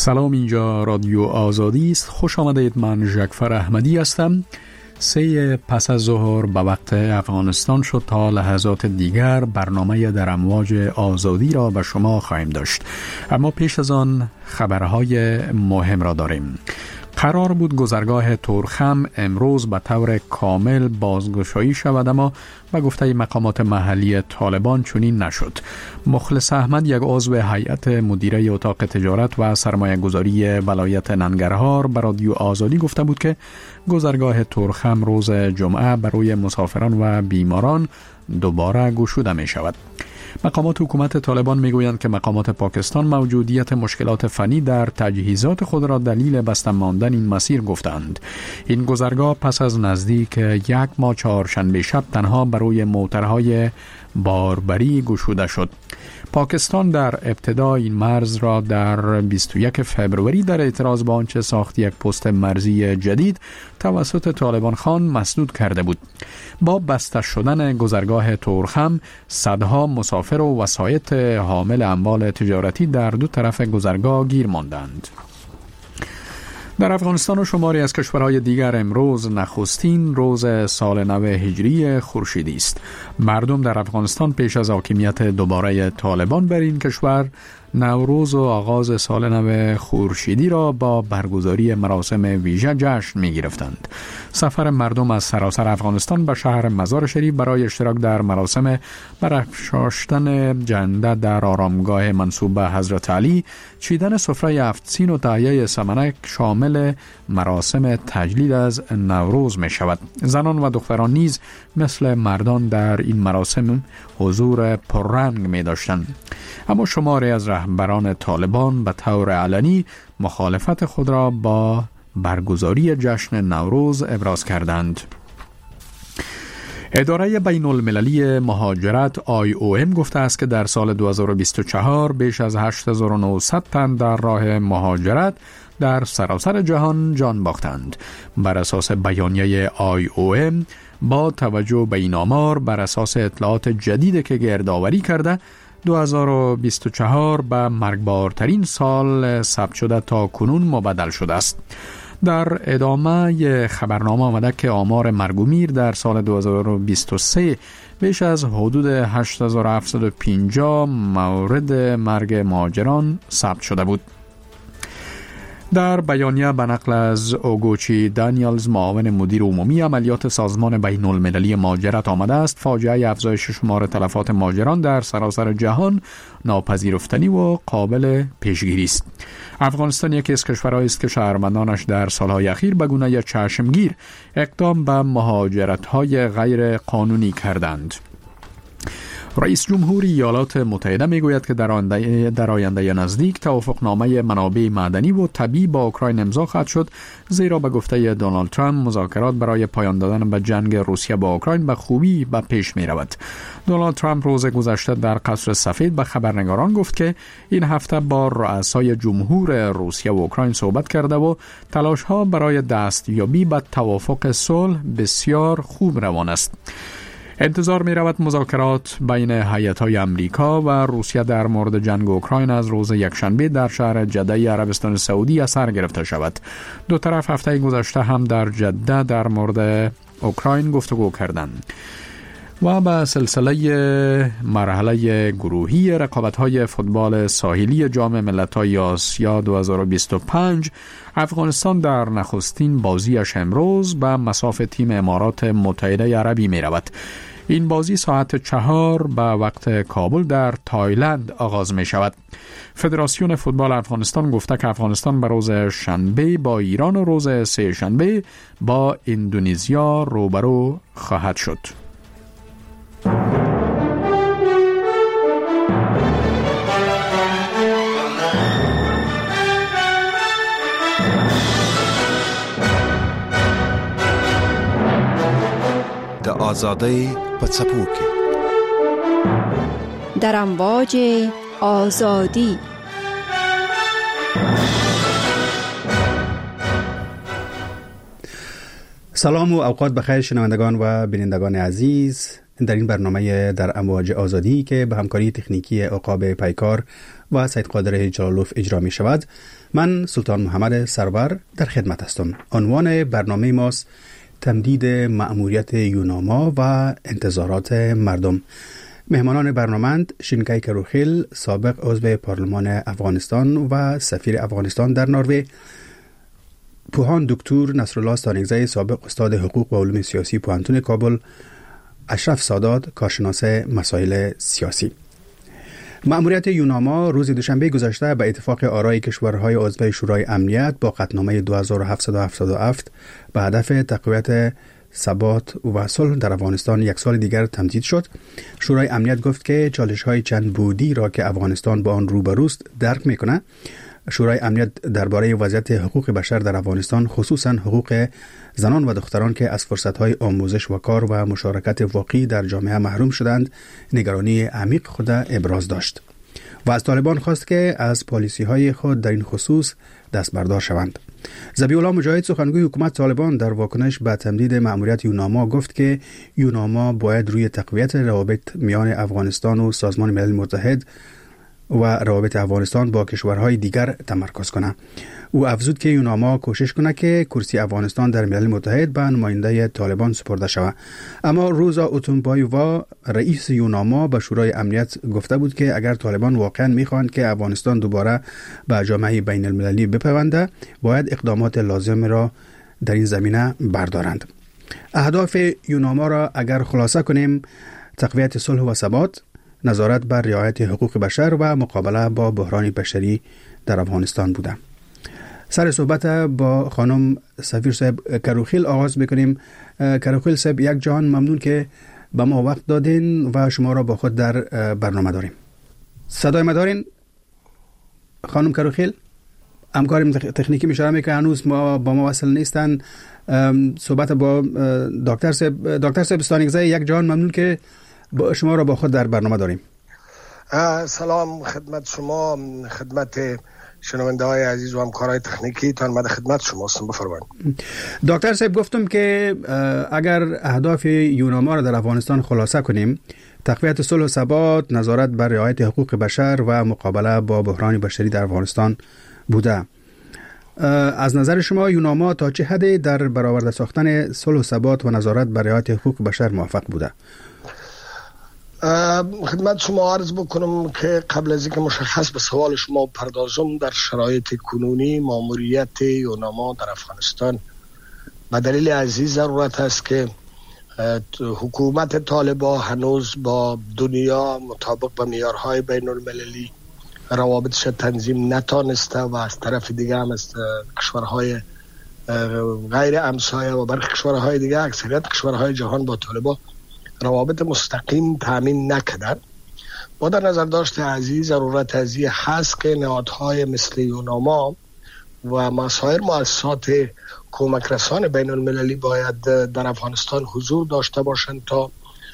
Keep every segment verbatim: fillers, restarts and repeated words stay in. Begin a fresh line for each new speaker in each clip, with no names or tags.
سلام، اینجا رادیو آزادی است. خوش آمدید. من ژکفر احمدی هستم. سه پس از ظهر به وقت افغانستان شد. تا لحظات دیگر برنامه در امواج آزادی را به شما خواهیم داشت، اما پیش از آن خبرهای مهم را داریم. قرار بود گذرگاه تورخم امروز به طور کامل بازگشایی شود، اما به گفته مقامات محلی طالبان چنین نشد. مخلص احمد، یک عضو هیئت مدیره اتاق تجارت و سرمایه گذاری ولایت ننگرهار، به رادیو آزادی گفته بود که گذرگاه تورخم روز جمعه برای مسافران و بیماران دوباره گشوده می شود. مقامات حکومت طالبان میگویند که مقامات پاکستان موجودیت مشکلات فنی در تجهیزات خود را دلیل بسته ماندن این مسیر گفتند. این گذرگاه پس از نزدیک یک ماه چهارشنبه شب تنها برای موترهای باربری گشوده شد. پاکستان در ابتدا این مرز را در بیست و یک فوریه در اعتراض به آنچه ساخت یک پست مرزی جدید توسط طالبان خان مسدود کرده بود. با بسته شدن گذرگاه تورخم، صدها مسافر و وسایط حامل اموال تجارتی در دو طرف گذرگاه گیر ماندند. در افغانستان و شماری از کشورهای دیگر امروز نخستین روز سال نو هجری خورشیدی است. مردم در افغانستان پیش از حاکمیت دوباره طالبان بر این کشور نوروز و آغاز سال نو خورشیدی را با برگزاری مراسم ویژه جشن می گرفتند. سفر مردم از سراسر افغانستان به شهر مزار شریف برای اشتراک در مراسم برافراشتن جنده در آرامگاه منسوب به حضرت علی، چیدن سفره هفت سین و تهیه سمنک شامل مراسم تجلیل از نوروز می شود. زنان و دختران نیز مثل مردان در این مراسم حضور پررنگ می داشتند. اما شماری از رهبران طالبان به طور علنی مخالفت خود را با برگزاری جشن نوروز ابراز کردند. اداره بین المللی مهاجرت آی او ام گفته است که در سال دو هزار و بیست و چهار بیش از هشت هزار و نهصد تن در راه مهاجرت در سراسر جهان جان باختند. بر اساس بیانیه آی او ام، با توجه به این آمار، بر اساس اطلاعات جدیدی که گردآوری کرده، دو هزار و بیست و چهار به مرگبارترین سال ثبت شده تا کنون مبدل شده است. در ادامه خبرنامه آمده که آمار مرگ و میر در سال دو هزار و بیست و سه بیش از حدود هشت هزار و هفتصد و پنجاه مورد مرگ مهاجران ثبت شده بود. در بیانیه به نقل از اوگوچی دانیلز، معاون مدیر عمومی عملیات سازمان بین المللی مهاجرت، آمده است فاجعه افزایش شمار تلفات مهاجران در سراسر جهان ناپذیرفتنی و قابل پیشگیری است. افغانستان یکی از کشورهایی است که شهروندانش در سالهای اخیر به گونه چشمگیر اقدام به مهاجرت‌های غیر قانونی کردند. رئیس جمهور ایالات متحده میگوید که در آینده در آینده نزدیک توافقنامه منابع معدنی و طبیعی با اوکراین امضا خواهد شد، زیرا به گفته دونالد ترامپ مذاکرات برای پایان دادن به جنگ روسیه با اوکراین به خوبی به پیش می رود. دونالد ترامپ روز گذشته در قصر سفید به خبرنگاران گفت که این هفته با رؤسای جمهور روسیه و اوکراین صحبت کرده و تلاش‌ها برای دستیابی به توافق صلح بسیار خوب روان است. انتظار می رود مذاکرات بین هیئت‌های امریکا و روسیه در مورد جنگ اوکراین از روز یکشنبه در شهر جده عربستان سعودی از سر گرفته شود. دو طرف هفته گذشته هم در جده در مورد اوکراین گفتگو کردند. و به سلسله مرحله گروهی رقابت‌های فوتبال ساحلی جام ملت‌های آسیا دو هزار و بیست و پنج، افغانستان در نخستین بازیش امروز به مصاف تیم امارات متحده عربی می رود. این بازی ساعت چهار به وقت کابل در تایلند آغاز می شود. فدراسیون فوتبال افغانستان گفته که افغانستان به روز شنبه با ایران و روز سه شنبه با اندونزیا روبرو خواهد شد.
د آزادی په څپو کې
در امواج آزادی.
سلام و اوقات بخیر شنوندگان و بینندگان عزیز. در این برنامه در امواج آزادی که به همکاری تکنیکی عقاب پیکار و سید قادر جلالوف اجرا می شود، من سلطان محمد سرور در خدمت هستم. عنوان برنامه ماست تمدید مأموریت یوناما و انتظارات مردم. مهمانان برنامه شینکای کروخیل، سابق عضو پارلمان افغانستان و سفیر افغانستان در نروژ، پوهان دکتر نصرالله ستانکزی، سابق استاد حقوق و علوم سیاسی پوهنتون کابل، اشرف سادات، کارشناس مسائل سیاسی. مأموریت یوناما روز دوشنبه گذشته به اتفاق آرای کشورهای عضو شورای امنیت با قطعنامه دو هزار و هفتصد و هفتاد و هفت به هدف تقویت ثبات و صلح در افغانستان یک سال دیگر تمدید شد. شورای امنیت گفت که چالش‌های چند بعدی را که افغانستان با آن روبروست درک می‌کند. شورای امنیت درباره وضعیت حقوق بشر در افغانستان، خصوصاً حقوق زنان و دختران که از فرصت‌های آموزش و کار و مشارکت واقعی در جامعه محروم شدند، نگرانی عمیق خود ابراز داشت و از طالبان خواست که از پالیسی‌های خود در این خصوص دست بردار شوند. ذبیح الله مجاهد، سخنگوی حکومت طالبان، در واکنش به تمدید مأموریت یوناما گفت که یوناما باید روی تقویت روابط میان افغانستان و سازمان ملل متحد و روابط افغانستان با کشورهای دیگر تمرکز کنه. او افزود که یوناما کوشش کنه که کرسی افغانستان در ملل متحد به نماینده طالبان سپرده شود. اما روزا اوتونبایووا، رئیس یوناما، به شورای امنیت گفته بود که اگر طالبان واقعا میخواهند که افغانستان دوباره به جامعه بین المللی بپیونده، باید اقدامات لازم را در این زمینه بردارند. اهداف یوناما را اگر خلاصه کنیم، تقویت صلح و ثبات، نظارت بر رعایت حقوق بشر و مقابله با بحران بشری در افغانستان بوده. سر صحبت با خانم سفیر صاحب کروخیل آغاز میکنیم. کروخیل صاحب، یک جهان ممنون که به ما وقت دادین و شما را با خود در برنامه داریم. صدای ما دارین خانم کروخیل؟ همکاریم تکنیکی میشاره میکنه هنوز ما با ما وصل نیستن. صحبت با دکتر صاحب دکتر صاحب ستانکزی، یک جهان ممنون که با شما را با خود در برنامه داریم.
سلام خدمت شما، خدمت شنونده های عزیز و همکارای تکنیکی تان. من خدمت شما هستم، بفرمایید.
دکتر صاحب، گفتم که اگر اهداف یوناما را در افغانستان خلاصه کنیم، تقویت صلح و ثبات، نظارت بر رعایت حقوق بشر و مقابله با بحران بشری در افغانستان بوده. از نظر شما یوناما تا چه حدی در برآورده ساختن صلح و ثبات و نظارت بر رعایت حقوق بشر موفق بوده؟
خدمت شما عرض بکنم که قبل از اینکه مشخص به سوال شما پردازم، در شرایط کنونی مأموریت یوناما در افغانستان به دلیل ازی ضرورت است که حکومت طالبان هنوز با دنیا مطابق به معیارهای بین المللی روابطش تنظیم نتانسته و از طرف دیگه هم از کشورهای غیر همسایه و برخی کشورهای دیگه، اکثریت کشورهای جهان با طالبان روابط مستقیم تامین نکردن. با در نظر داشته ازی ضرورت ازی هست که نهادهای مثل یوناما و مسایر مؤسسات کمک رسان بین المللی باید در افغانستان حضور داشته باشند تا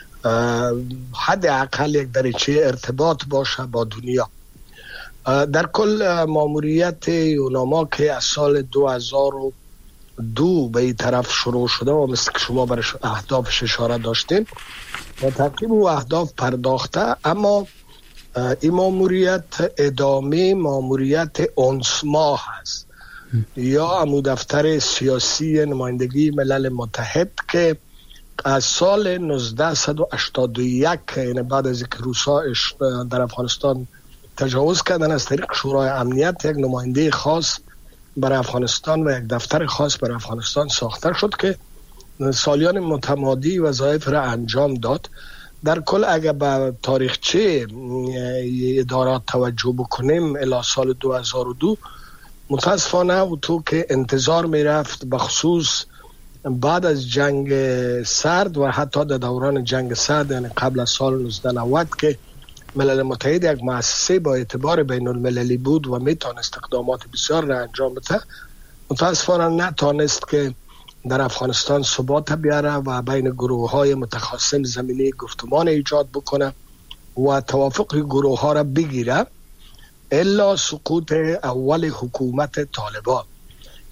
حد اقل یک دریچه ارتباط باشه با دنیا. در کل مأموریت یوناما که از سال دو هزار و دو به این طرف شروع شده و مثل که شما برای اهدافش اشاره داشتیم و تقریب و اهداف پرداخته، اما این مأموریت ادامه مأموریت اونسما هست یا عمو دفتر سیاسی نمایندگی ملل متحد که از سال نوزده هشتاد و یک، یعنی بعد از اینکه روسا در افغانستان تجاوز کردن، از طریق شورای امنیت یک نماینده خاص برای افغانستان و یک دفتر خاص برای افغانستان ساخته شد که سالیان متمادی وظایف را انجام داد. در کل اگر به تاریخچه ادارات توجه بکنیم، الی سال دو هزار و دو متاسفانه و تو که انتظار می رفت، بخصوص بعد از جنگ سرد و حتی در دوران جنگ سرد، یعنی قبل از سال نوزده نود که ملل متحد یک مؤسسه با اعتبار بین المللی بود و می تانست اقدامات بسیار را انجام بده، متاسفانه نتانست که در افغانستان ثبات بیاره و بین گروه های متخاصم زمینه گفتمان ایجاد بکنه و توافق گروه ها را بگیره، الا سقوط اول حکومت طالبان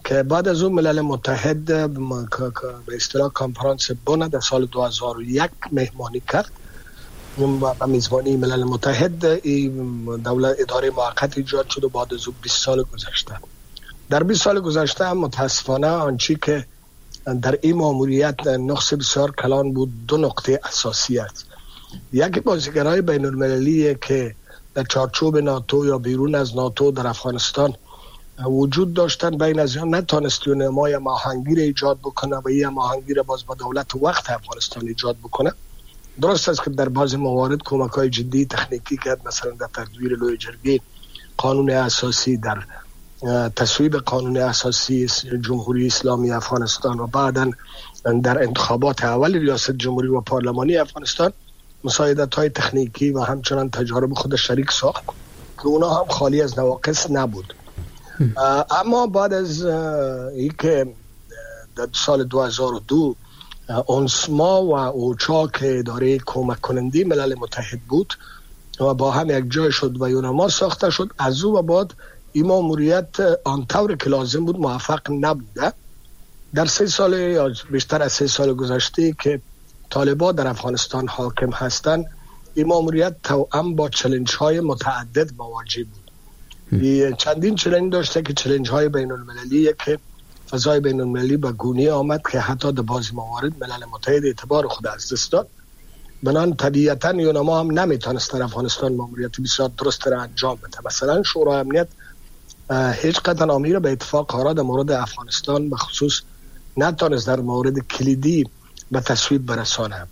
که بعد از اون ملل متحد به اصطلاح کنفرانس بن در سال دو هزار و یک مهمانی کرد و میزبانی ملل متحد. این دولت اداره موقت ایجاد شد و بعد از اون بیست سال گذشته. در بیست سال گذشته هم متاسفانه آنچه که در این ماموریت نقص بسیار کلان بود دو نقطه اساسی است. یکی بازیگرای بین المللی که در چارچوب ناتو یا بیرون از ناتو در افغانستان وجود داشتن، بین از آن نتانست یونما یا ماهنگیر ایجاد بکنه و این ماهنگیر باز با دولت وقت افغانستان ایجاد بکنه. درست است که در بعض موارد کمک‌های جدی تکنیکی کرد، مثلا در تدویر لوی جرگه قانون اساسی، در تصویب قانون اساسی جمهوری اسلامی افغانستان و بعداً در انتخابات اول ریاست جمهوری و پارلمانی افغانستان مساعدت‌های تکنیکی و همچنان تجارب خود شریک ساخت که اونا هم خالی از نواقص نبود. اما بعد از اینکه در سال دو هزار و دو اونسما و اوچا که اداره کمک کننده ملل متحد بود و با هم یک جای شد و یونما ساخته شد، از او و بعد این ماموریت آنطور که لازم بود موفق نبوده. در سه سال یا بیشتر از سه سال گذشته که طالبان در افغانستان حاکم هستند، این ماموریت توأم با چالش های متعدد مواجه بود. چندین چالش داشته که چالش های بین المللی که فضای بین المللی به گونی آمد که حتی در بعضی موارد ملل متحد اعتبار خود از دست داد. بنان طبیعتا یونما هم نمیتونست در افغانستان ماموریت بسیار درست را انجام بده. مثلا شورای امنیت هیچ قطعا امیر به اتفاق قرار در مورد افغانستان به خصوص نتونست در مورد کلیدی به تصویب برسانه.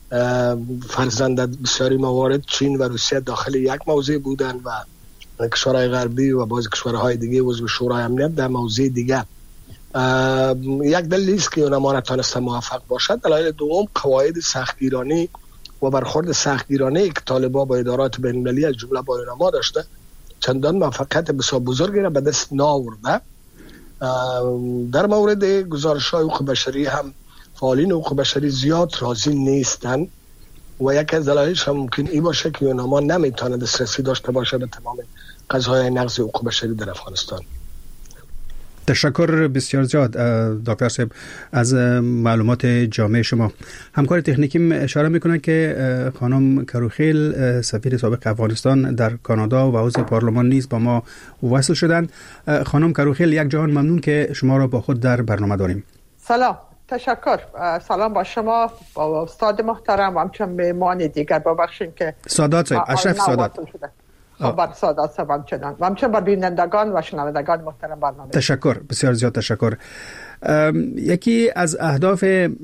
فرزند بسیاری موارد چین و روسیه داخل یک موضع بودن و کشورهای غربی و بعضی کشورهای دیگه عضو شورای امنیت در موضع دیگه. یک دلیل است که یونما نتونست موفق باشد. دلیل دوم قواعد سختگیرانه و برخورد سختگیرانه که طالبان با ادارات بین المللی از جمله با یونما داشته چندان موفقیت بسیار بزرگی را به دست نآورده. در مورد گزارش‌های حقوق بشری هم فعالین حقوق بشری زیاد راضی نیستند و یک از دلایلش هم ممکن این باشه که یونما نمیتونه دسترسی داشته باشه به تمام قضايای نقض حقوق بشری در افغانستان.
تشکر بسیار زیاد دکتر صاحب از معلومات جامع شما. همکار تکنیکیم اشاره میکنه که خانم کروخیل سفیر سابق افغانستان در کانادا و عضو پارلمان نیز با ما وصل شدند. خانم کروخیل، یک جهان ممنون که شما را با خود در برنامه داریم.
سلام، تشکر. سلام با شما، با استاد محترم و همچنین مهمان دیگر. ببخشید که
سادات صاحب، اشرف سادات.
خبر سادات صاحب همچنان و همچنین بر بینندگان و شنوندگان محترم برنامه.
تشکر، بسیار زیاد تشکر. یکی از اهداف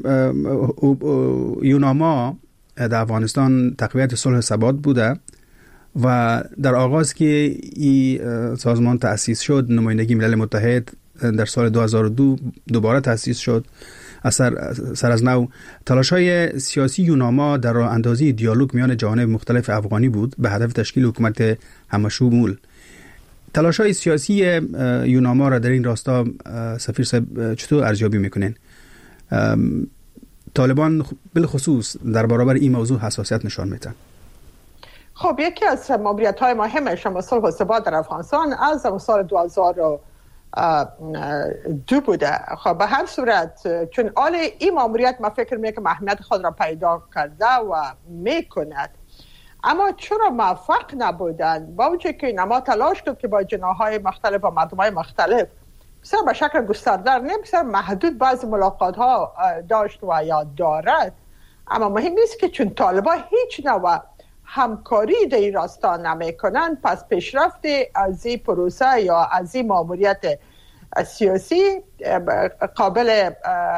یونما در افغانستان تقویت صلح ثبات بوده و در آغاز که این سازمان تأسیس شد، نمایندگی ملل متحد در سال دو هزار و دو دوباره تأسیس شد. اثر سر از نو تلاش‌های سیاسی یونما در راه اندازی دیالوگ میان جوانب مختلف افغانی بود به هدف تشکیل حکومت همشمول. تلاش‌های سیاسی یونما را در این راستا سفیر صاحب چطور ارزیابی میکنین؟ طالبان بالخصوص در برابر این موضوع حساسیت نشان میدن.
خب یکی از ماموریت‌های مهمش هم صلح و ثبات در افغانستان از سال دو هزار و دو بوده. خب به هر صورت چون آل این ماموریت ما فکر میکنم که اهمیت خود را پیدا کرده و میکند، اما چرا موفق نبودن با وجود که نما تلاش کرد که با جناح‌های مختلف و مردم‌های مختلف بسیار به شکل گسترده نه بسیار محدود بعض ملاقات ها داشت و یا دارد، اما مهم نیست که چون طالبان هیچ نوع همکاری در این راستا نمیکنن پس پیشرفت از این پروسه یا از این ماموریت سیاسی قابل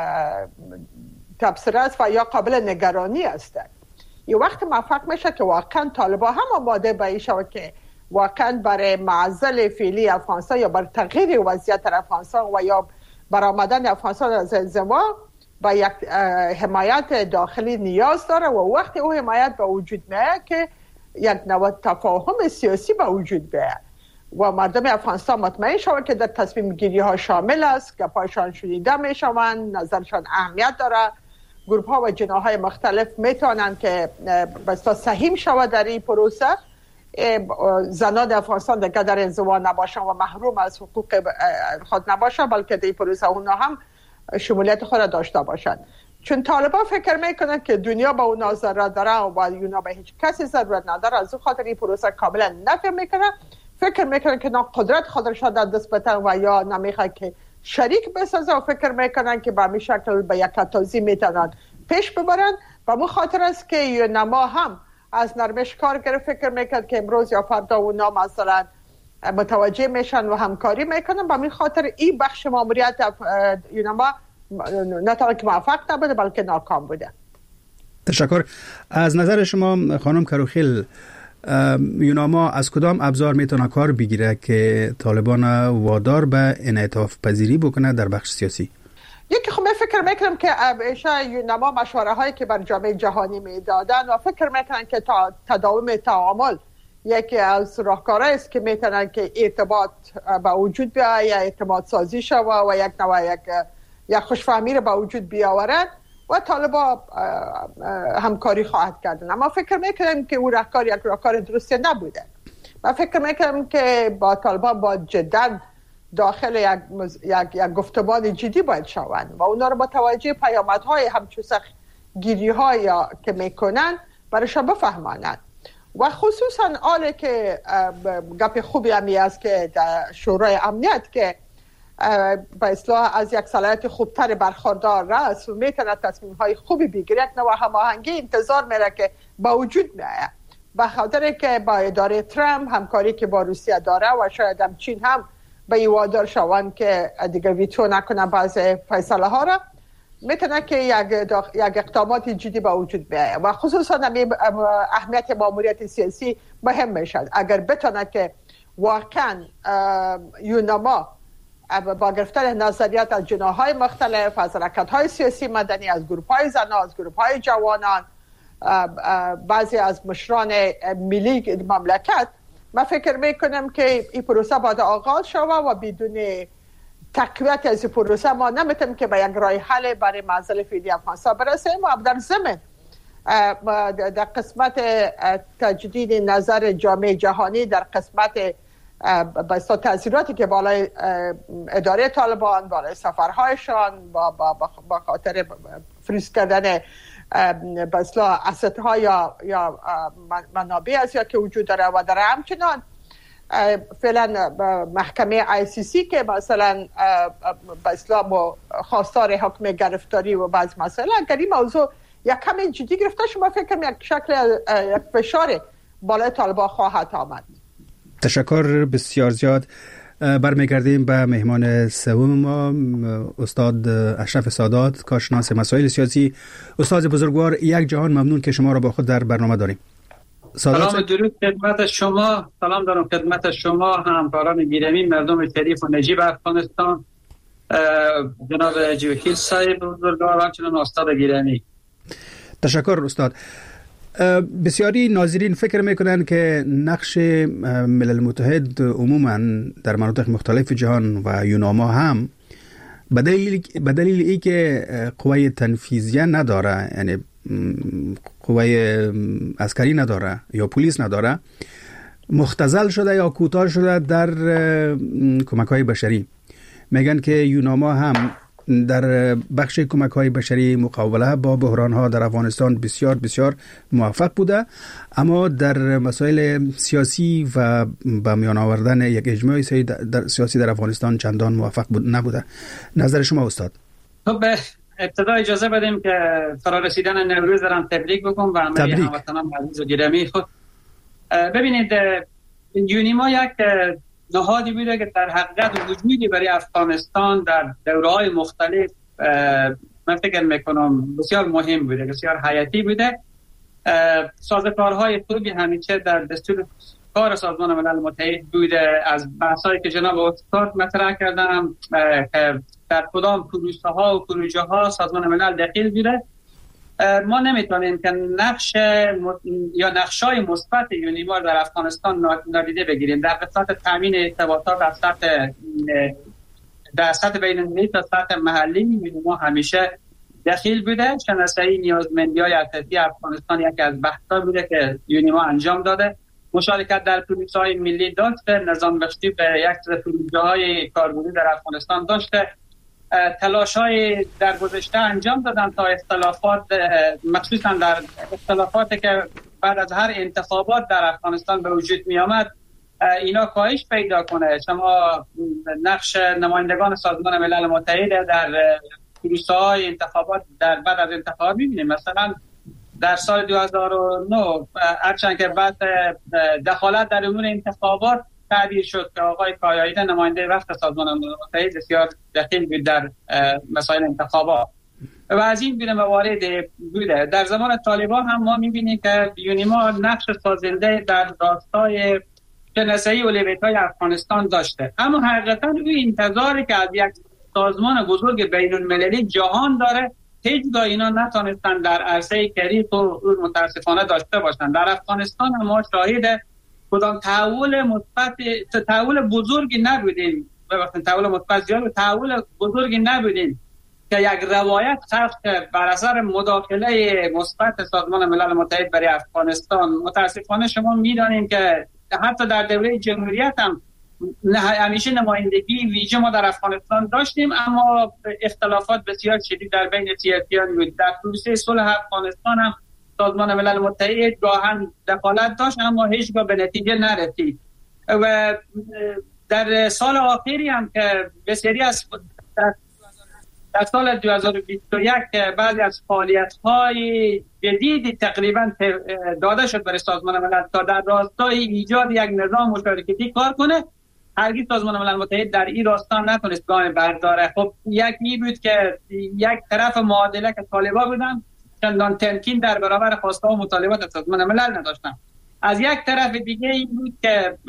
تبصره است و یا قابل نگرانی است. یه وقت موفق میشه که واقعا طالبان هم آماده به این شود که واقعا برای معزل فعلی افغانستان یا برای تغییر وضعیت در افغانستان و یا برآمدن افغانستان از انزوا با یک حمایت داخلی نیاز داره و وقتی او حمایت به وجود میاد که یک نوع تفاهم سیاسی به وجود بیاد و مردم افغانستان مطمئن شوند که در تصمیم گیری ها شامل است، گپایشان شنیده میشوند، نظرشان اهمیت داره، گروه ها و جناح های مختلف میتونن که بسیار سهیم شود در این پروسه. زنان افغانستان دیگه در انزوا نباشن و محروم از حقوق خود نباشن، بلکه در پروسه اونا هم شمولیت خود داشته باشند. چون طالبان فکر میکنن که دنیا با اونا ضرورت داره و با اونا به هیچ کسی ضرورت نداره، از اون خاطر این پروسه کاملا نفی میکنن. فکر میکنن که نه قدرت خودش در دست بتن و یا نمیخواد که شریک بسازه و فکر میکنن که به همین شکل به یک تازی میتونن پیش ببرن. و مو خاطر است که یونما هم از نرمش کار گرفت، فکر میکرد که امروز یا فردا اونا مثلا متوجه میشن و همکاری میکنن. به همین خاطر این بخش ماموریت یونما نه تنها که موفق نبوده بلکه ناکام بوده.
تشکر. از نظر شما خانم کروخیل، یونما از کدام ابزار میتونه کار بگیره که طالبان وادار به انعطاف پذیری بکنه در بخش سیاسی؟
یکی خب من فکر میکنم که ایشا یونما مشوره هایی که بر جامعه جهانی میدادن و فکر میکنن که تا تداوم تعامل یکی از راهکارهایی است که میتونن که ارتباط به وجود بیاید یا اعتماد سازی شود و یک نوع یک یک خوشفهمی رو به وجود بیاورن و طالبان همکاری خواهد کردن. اما فکر میکنم که اون راهکار یک راهکار درستی نبوده. من فکر میکنم که با طالبان با جدا داخل یک, مز... یک... یک گفتمان جدی باید شوند و اونا رو با توجه پیامدهای همچون سختگیری های که میکنن برایشان بفهمانند. و خصوصا آله که گپ خوبی همی است که در شورای امنیت که به اصلاح از یک صلاحیت خوبتر برخوردار رست و میتونه تصمیم های خوبی بگیره، یک نوع هماهنگی انتظار میره که با وجود میاد. به خاطر که با اداره ترامپ همکاری که با روسیه داره و شاید هم چین هم به این وادار شوند که دیگه ویتو نکنه بعض فیصله ها را، میتونه که یک, داخ... یک اقدامات جدی با وجود بیاید و خصوصا اهمیت ماموریت سیاسی مهم میشد. اگر بتونه که واقعا یونما با گرفتن نظریات از جناح‌های مختلف، از حرکت‌های سیاسی مدنی، از گروه‌های زنان، از گروه‌های جوانان، بعضی از مشران ملی مملکت، من فکر میکنم که این پروسه باید آغاز شود و بدون تقویت از این پروسه ما نمیتونیم که به یک راه حل برای معضل فعلی افغانستان برسیم. و در ضمن در قسمت تجدید نظر جامعه جهانی در قسمت بسیار تأثیراتی که بالای اداره طالبان، بالای سفرهایشان با, با, با خاطر فریز کردن بسیار اسست ها یا, یا منابع از یا که وجود داره و داره. همچنان فعلا محکمه آی سی سی که مثلا بسیار خواستار حکم گرفتاری و بعض مسائل، اگر این موضوع یک کمی جدی گرفته شما فکر کنم یک شکل یک فشار بالای طالبان خواهد آمد.
تشکر بسیار زیاد. برمیگردیم به مهمان سوم ما، استاد اشرف سادات، کارشناس مسائل سیاسی. استاد بزرگوار، یک جهان ممنون که شما را با خود در برنامه داریم.
سلام درود خدمت شما، سلام دارم خدمت شما همکاران گرامی، مردم شریف و نجیب افغانستان، جناب جوکیل صاحب بزرگوار، همچنین استاد گرامی.
تشکر استاد. بسیاری ناظرین فکر میکنن که نقش ملل متحد عموما در مناطق مختلف جهان و یونما هم به دلیل ای که قوه تنفیذیه نداره، یعنی قوه عسکری نداره یا پلیس نداره، مختزل شده یا کوتاه شده در کمک های بشری. میگن که یونما هم در بخش کمک های بشری مقابله با بحران ها در افغانستان بسیار بسیار موفق بوده، اما در مسائل سیاسی و به میان آوردن یک اجماع سیاسی در افغانستان چندان موفق نبوده. نظر شما استاد؟
خب ابتدا اجازه بدیم که فرارسیدن نوروز دارم تبریک بکنم و همه هموطنان عزیز و گرامی خود. ببینید یونما یک نهادی بوده که در حقیقت وجودی برای افغانستان در دوره‌های مختلف من فکر میکنم بسیار مهم بوده، بسیار حیاتی بوده. سازوکارهای خوبی همیشه در دستور کار سازمان ملل متحد بوده. از بحثایی که جناب استاد مطرح کردن که در کدام پروژه ها و پروژه ها سازمان ملل دخیل بوده، ما نمیتونیم که نقش یا نقشای مثبت یونیما در افغانستان نادیده بگیریم. در قسمت تامین ارتباطات در سطح در سطح بین‌المللی تا سطح محلی یونیما همیشه دخیل بوده. شناسایی نیازمندی‌های اساسی افغانستان یکی از بحث‌ها بوده که یونیما انجام داده. مشارکت در پروژه‌های ملی داشته، نظام بخشی به یک سری پروژه‌های کاربردی در افغانستان داشته. تلاش‌های در گذشته انجام دادن تا اختلافات، مخصوصا در اختلافاتی که بعد از هر انتخابات در افغانستان به وجود می آمد، اینا کاهش پیدا کنه. شما نقش نمایندگان سازمان ملل متحد در پروسه‌های انتخابات در بعد از انتخابات می‌بینید. مثلا در سال دو هزار و نه هرچند که بعد دخالت در امور انتخابات تعبیر شد که آقای کایاییده نماینده وقت سازمان ملل متحد بسیار دخیل بود در مسائل انتخابات و از این گونه موارد بوده. در زمان طالبان هم ما می‌بینیم که یونیما نقش سازنده در راستای شناسایی اولویت‌های افغانستان داشته، اما حقیقتا او انتظاری که از یک سازمان بزرگ بین‌المللی جهان داره هیچگاه اینا نتونستن در عرصه کریت و متاسفانه داشته باشن. در افغانستان ما شاهد کدام تحول مثبت تحول بزرگی نبودیم، ببخشید تحول مثبت زیاد تحول بزرگی نبودیم که یک روایت خلق بر اثر مداخله مثبت سازمان ملل متحد برای افغانستان. متاسفانه شما می‌دانید که حتی در دوره جمهوریت هم همیشه نمایندگی ویژه ما در افغانستان داشتیم، اما اختلافات بسیار شدید در بین سیاسیان بود. در پروسه صلح افغانستان هم سازمان ملل متحد گاهن دخالت داشت اما هیچگاه به نتیجه نرسید و در سال آخری هم که بسیاری از در سال دو هزار و بیست و یک بعضی از فعالیت‌های جدیدی تقریبا داده شد برای سازمان ملل تا در راستای ایجاد یک نظام مشارکتی کار کنه. هرگز سازمان ملل متحد در این راستا نتونست گام برداره. خب یک می بود که یک طرف معادله که طالبا بودن چندان تمکین در برابر خواسته و مطالبات سازمان ملل نداشتن. از یک طرف دیگه این بود که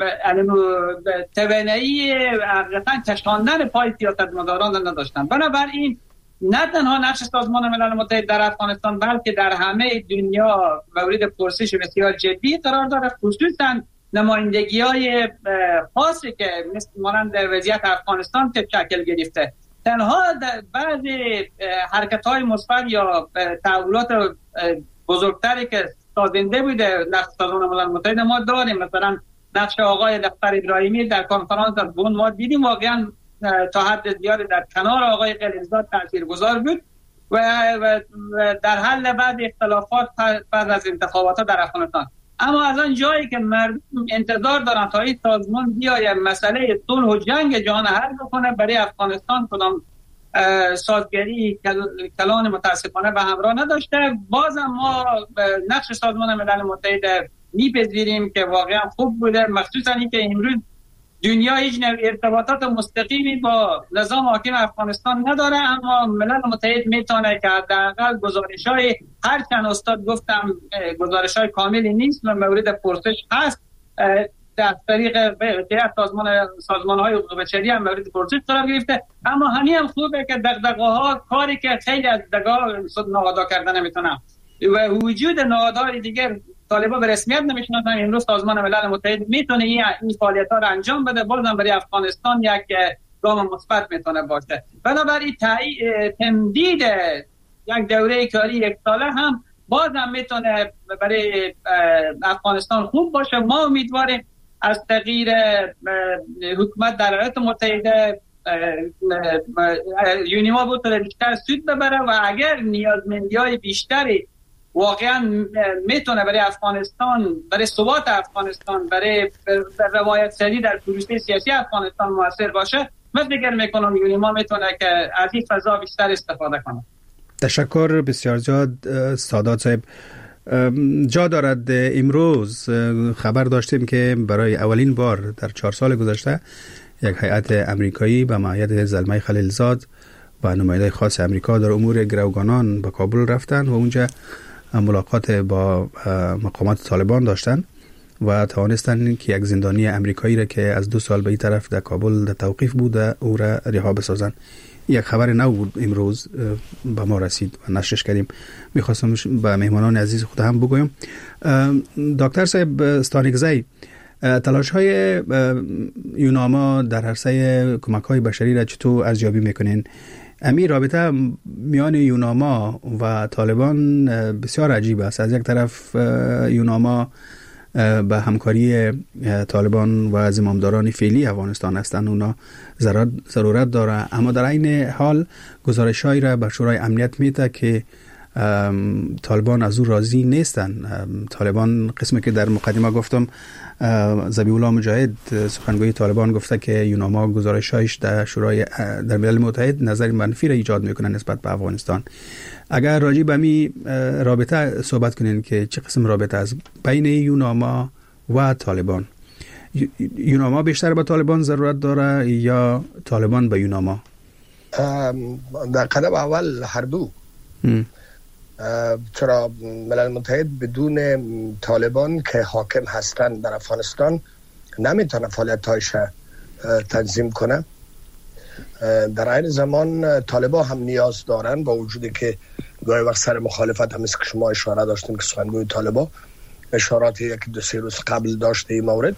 توانایی حقیقتا کشاندن پای سیاستمداران نداشتن. بنابراین نه تنها نقش سازمان ملل متحد در افغانستان بلکه در همه دنیا مورد پرسش بسیار جدی قرار داره، خصوصا نمایندگی‌های خاصی که مثل مانند وضعیت افغانستان که شکل گرفته. تنها بعضی حرکت‌های مثبت یا تحولات بزرگتری که سازنده بوده نقش سازمان ملل متحد ما داریم. مثلا نقش آقای لخفر ابراهیمی در کنفرانس در بن ما دیدیم واقعا تا حد زیادی در کنار آقای خلیلزاد تاثیرگذار بود و در حل بعض اختلافات بعد از انتخابات در افغانستان. اما از آن جایی که مردم انتظار دارن تا این سازمان بیاید مسئله صلح و جنگ جهان حل بکنه، برای افغانستان کدام سازگری کلان متاسفانه به همراه نداشته. بازم ما نقش سازمان ملل متحد میپذیریم که واقعا خوب بوده، مخصوصا اینکه امروز دنیا هیچ نوع ارتباطات مستقیمی با نظام حاکم افغانستان نداره، اما ملل متحد میتونه که حداقل گزارش‌های هر چند استاد گفتم گزارش‌های کاملی نیست و مورد پرسش هست، در طریق غیرت سازمان سازمان‌های حقوق بشری هم مورد پرسش قرار گرفته. اما همین هم خوبه که دغدغه‌ها کاری که خیلی از دغدغه‌ها نهادها کردن نمیتونن و وجود نهادهای دیگر طالبا به رسمیت نمیشناسن. امروز سازمان ملل متحد میتونه این فعالیت‌ها رو انجام بده، بازم برای افغانستان یک گام مثبت میتونه باشه. بنابراین تمدید یک دوره کاری یک ساله هم بازم میتونه برای افغانستان خوب باشه. ما امیدواریم از تغییر حکومت در ایالات متحده یونیما بود بیشتر سود ببره و اگر نیازمندی‌های بیشتری واقعا میتونه برای افغانستان، برای ثبات افغانستان، برای روایت سازی در پروسه سیاسی افغانستان موثر باشه، من فکر میکنم یونیما میتونه که از این فضا بیشتر استفاده کنه.
تشکر بسیار زیاد سادات صاحب. جا دارد امروز خبر داشتیم که برای اولین بار در چهار سال گذشته یک هیئت امریکایی به معید زلمه خلیلزاد و نماینده خاص امریکا در امور گروگانان به کابل رفتن و اونجا ملاقات با مقامات طالبان داشتن و توانستن که یک زندانی امریکایی را که از دو سال به این طرف در کابل در توقیف بوده او را رها بسازن. یک خبر نو بود امروز به ما رسید و نشرش کردیم. میخواستم به مهمانان عزیز خود هم بگویم. دکتر صاحب استانکزی، تلاش های یوناما در عرصه کمک های بشری را چطور ارزیابی میکنین؟ امی رابطه میان یوناما و طالبان بسیار عجیب است. از یک طرف یوناما به همکاری طالبان و زمامداران فعلی افغانستان هستند، اونا ضرورت داره. اما در این حال گزارش‌هایی را به شورای امنیت میده که طالبان از او راضی نیستن. طالبان قسمی که در مقدمه گفتم، ذبیح الله مجاهد سخنگوی طالبان گفته که یوناما گزارش‌هایش در شورای در ملل متحد نظر منفی را ایجاد میکنه نسبت به افغانستان. اگر راجع به می رابطه صحبت کنین که چه قسم رابطه از بین یوناما و طالبان، یوناما بیشتر به طالبان ضرورت داره یا طالبان به یوناما؟
در قدم اول هر دو. چرا ملل متحد بدون طالبان که حاکم هستند در افغانستان نمیتونه فعالیت‌هایش تنظیم کنه. در این زمان طالبان هم نیاز دارن، با وجودی که گاهی وقت سر مخالفت هم که شما اشاره داشتیم که سخنگوی طالبان اشاراتی یکی دو سه روز قبل داشته این مورد،